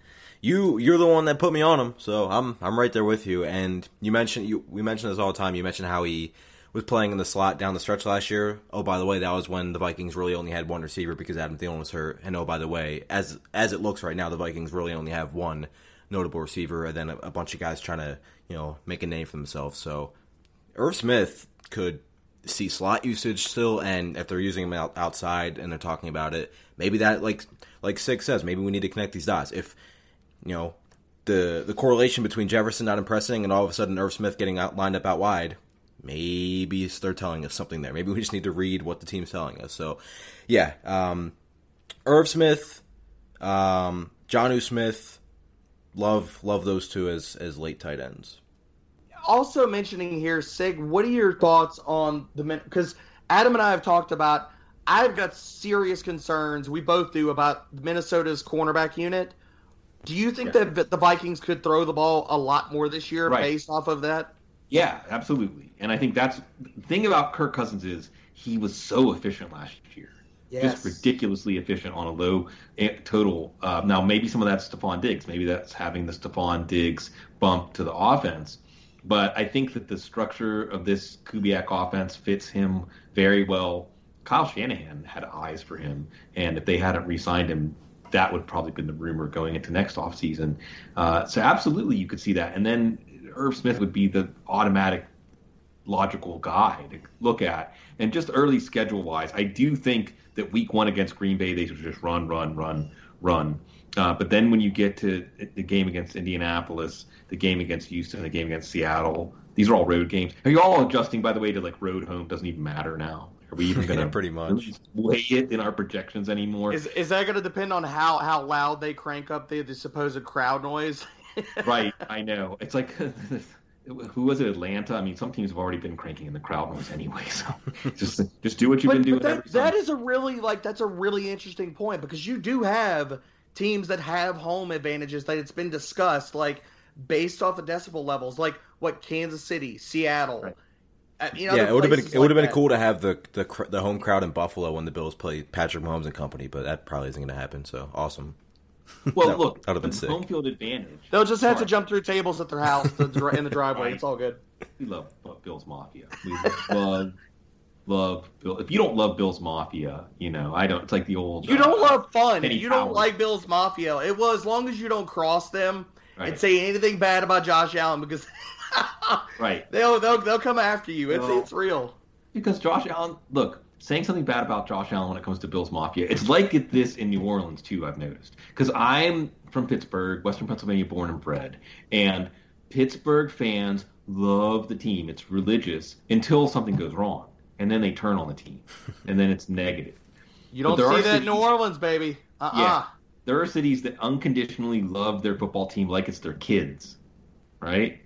you you're the one that put me on him, so I'm I'm right there with you. And you mentioned you we mention this all the time. You mentioned how he was playing in the slot down the stretch last year. Oh, by the way, that was when the Vikings really only had one receiver because Adam Thielen was hurt. And oh, by the way, as as it looks right now, the Vikings really only have one notable receiver, and then a, a bunch of guys trying to you know make a name for themselves. So Irv Smith could see slot usage still, and if they're using him out, outside and they're talking about it, maybe that like like Sig says, maybe we need to connect these dots. If you know the the correlation between Jefferson not impressing and all of a sudden Irv Smith getting out, lined up out wide, maybe they're telling us something there. Maybe we just need to read what the team's telling us. So yeah, um, Irv Smith, um, Jonnu Smith, love love those two as as late tight ends. Also mentioning here, Sig, what are your thoughts on the – because Adam and I have talked about – I've got serious concerns, we both do, about Minnesota's cornerback unit. Do you think yeah. that the Vikings could throw the ball a lot more this year right. based off of that? Yeah, absolutely. And I think that's – the thing about Kirk Cousins is he was so efficient last year. Yes. Just ridiculously efficient on a low total. Uh, now, maybe some of that's Stephon Diggs. Maybe that's having the Stephon Diggs bump to the offense. But I think that the structure of this Kubiak offense fits him very well. Kyle Shanahan had eyes for him, and if they hadn't re-signed him, that would probably been the rumor going into next offseason. Uh, so absolutely you could see that. And then Irv Smith would be the automatic logical guy to look at. And just early schedule-wise, I do think that week one against Green Bay, they should just run, run, run, run. Uh, but then when you get to the game against Indianapolis, the game against Houston, the game against Seattle, these are all road games. Are you all adjusting, by the way, to like road home doesn't even matter now? Are we even going to yeah, pretty much weigh it in our projections anymore? Is is that going to depend on how, how loud they crank up the, the supposed crowd noise? Right, I know. It's like, who was it, Atlanta? I mean, some teams have already been cranking in the crowd noise anyway, so just just do what you've but, been doing. But that, every that is a really, like, that's a really interesting point because you do have teams that have home advantages that it's been discussed, like, based off the decibel levels, like what Kansas City, Seattle. Right. Uh, you know, yeah, it would have been like it would have been that. cool to have the, the the home crowd in Buffalo when the Bills played Patrick Mahomes and company, but that probably isn't going to happen. So awesome. Well, that, look, that would have been the sick. home field advantage. They'll just have Sorry. to jump through tables at their house in the driveway. Right. It's all good. We love, love Bills Mafia. We love love Bill. If you don't love Bills Mafia, you know I don't. It's like the old. You uh, don't love fun. Penny You don't Powers. like Bills Mafia. It was as long as you don't cross them Right. and say anything bad about Josh Allen because Right. they'll they'll they'll come after you. It's Well, it's real. Because Josh Allen, look, saying something bad about Josh Allen when it comes to Bills Mafia, it's like it, this in New Orleans too. I've noticed because I'm from Pittsburgh, Western Pennsylvania, born and bred, and Pittsburgh fans love the team. It's religious until something goes wrong, and then they turn on the team, and then it's negative. You But don't there see are that in cities- New Orleans, baby. Uh uh Yeah. there are cities that unconditionally love their football team like it's their kids, right?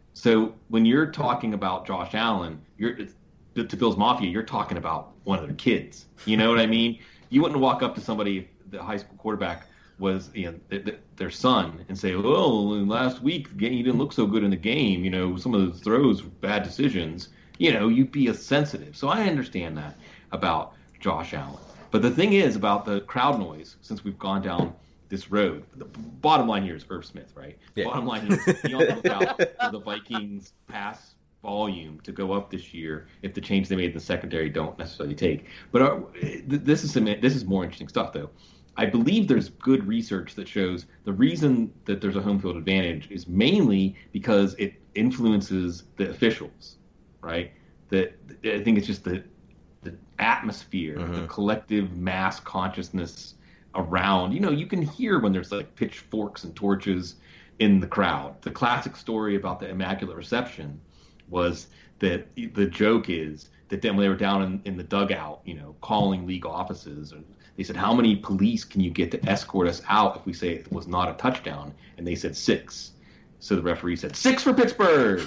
So when you're talking about Josh Allen, you're to Bills Mafia, you're talking about one of their kids. You know what I mean? You wouldn't walk up to somebody, the high school quarterback was, you know, th- th- their son, and say, "Oh, last week you didn't look so good in the game. You know, some of the throws were bad decisions." You know, you'd be a sensitive. So I understand that about Josh Allen. But the thing is about the crowd noise, since we've gone down this road, the bottom line here is Irv Smith, right? Yeah. Bottom line here is be on the lookout for the Vikings pass volume to go up this year if the change they made in the secondary don't necessarily take. But our, this is some, this is more interesting stuff, though. I believe there's good research that shows the reason that there's a home field advantage is mainly because it influences the officials, right? That I think it's just the the atmosphere, mm-hmm. the collective mass consciousness around. You know, you can hear when there's like pitchforks and torches in the crowd. The classic story about the Immaculate Reception was that the joke is that then when they were down in, in the dugout, you know, calling league offices, and they said, "How many police can you get to escort us out if we say it was not a touchdown?" And they said six. So the referee said, "Six for Pittsburgh."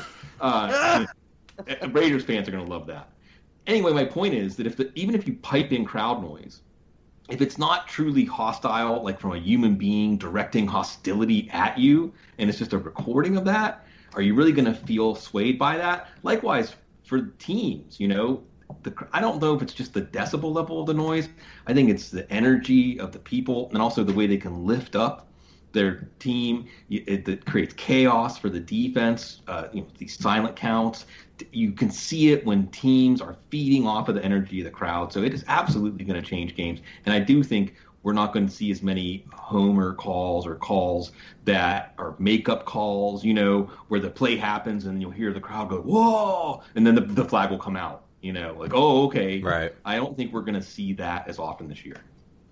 Uh, Raiders fans are going to love that. Anyway, my point is that if the, even if you pipe in crowd noise, if it's not truly hostile, like from a human being directing hostility at you, and it's just a recording of that, are you really going to feel swayed by that? Likewise, for teams, you know, the, I don't know if it's just the decibel level of the noise. I think it's the energy of the people and also the way they can lift up their team. It, it creates chaos for the defense. Uh, you know, these silent counts. You can see it when teams are feeding off of the energy of the crowd. So it is absolutely going to change games. And I do think we're not going to see as many homer calls or calls that are makeup calls, you know, where the play happens and you'll hear the crowd go, "Whoa!" And then the, the flag will come out, you know, like, "Oh, okay." Right. I don't think we're going to see that as often this year.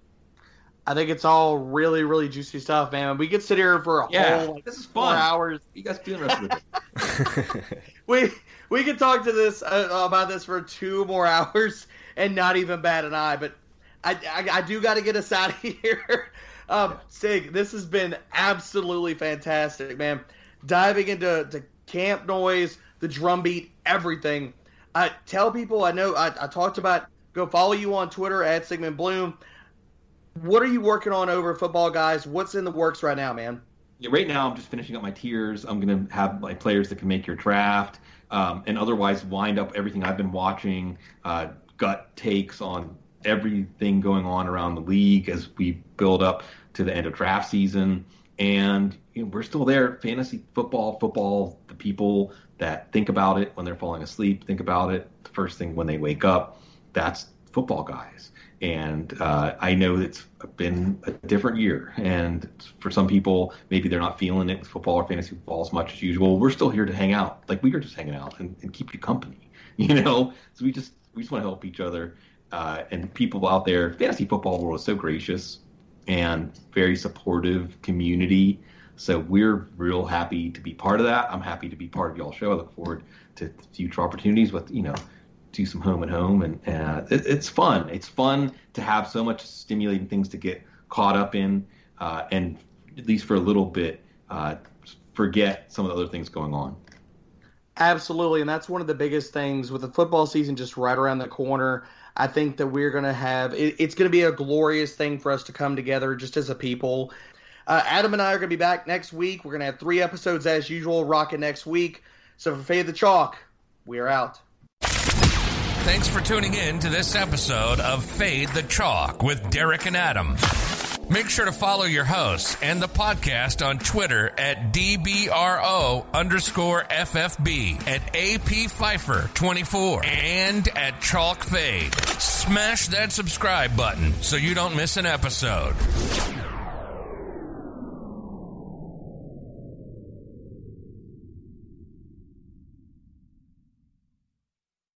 I think it's all really, really juicy stuff, man. We could sit here for a yeah, whole like, this is fun. four hours. You guys do the rest of the day. we we could talk to this uh, about this for two more hours and not even bat an eye. But I I, I do got to get us out of here. Um, Sig, this has been absolutely fantastic, man. Diving into to camp noise, the drum beat, everything. Uh, tell people, I know I, I talked about, go follow you on Twitter at Sigmund Bloom. What are you working on over Football Guys? What's in the works right now, man? Yeah, right now I'm just finishing up my tiers. I'm going to have like players that can make your draft, um, and otherwise wind up everything I've been watching, uh, gut takes on everything going on around the league as we build up to the end of draft season. And you know, we're still there. Fantasy football, football, the people that think about it when they're falling asleep, think about it the first thing when they wake up. That's Football Guys. And uh, I know it's been a different year. And for some people, maybe they're not feeling it with football or fantasy football as much as usual. We're still here to hang out. Like we were just hanging out and, and keep you company, you know? So we just we just want to help each other. Uh, and people out there, fantasy football world is so gracious and very supportive community. So we're real happy to be part of that. I'm happy to be part of y'all's show. I look forward to future opportunities with, you know, do some home and home, and uh, it, it's fun. It's fun to have so much stimulating things to get caught up in, uh, and at least for a little bit, uh, forget some of the other things going on. Absolutely, and that's one of the biggest things with the football season just right around the corner. I think that we're going to have it, it's going to be a glorious thing for us to come together just as a people. Uh, Adam and I are going to be back next week. We're going to have three episodes as usual, rocking next week. So for Fade the Chalk, we are out. Thanks for tuning in to this episode of Fade the Chalk with Derek and Adam. Make sure to follow your hosts and the podcast on Twitter at DBRO underscore FFB, at A P Pfeiffer twenty-four, and at Chalk Fade. Smash that subscribe button so you don't miss an episode.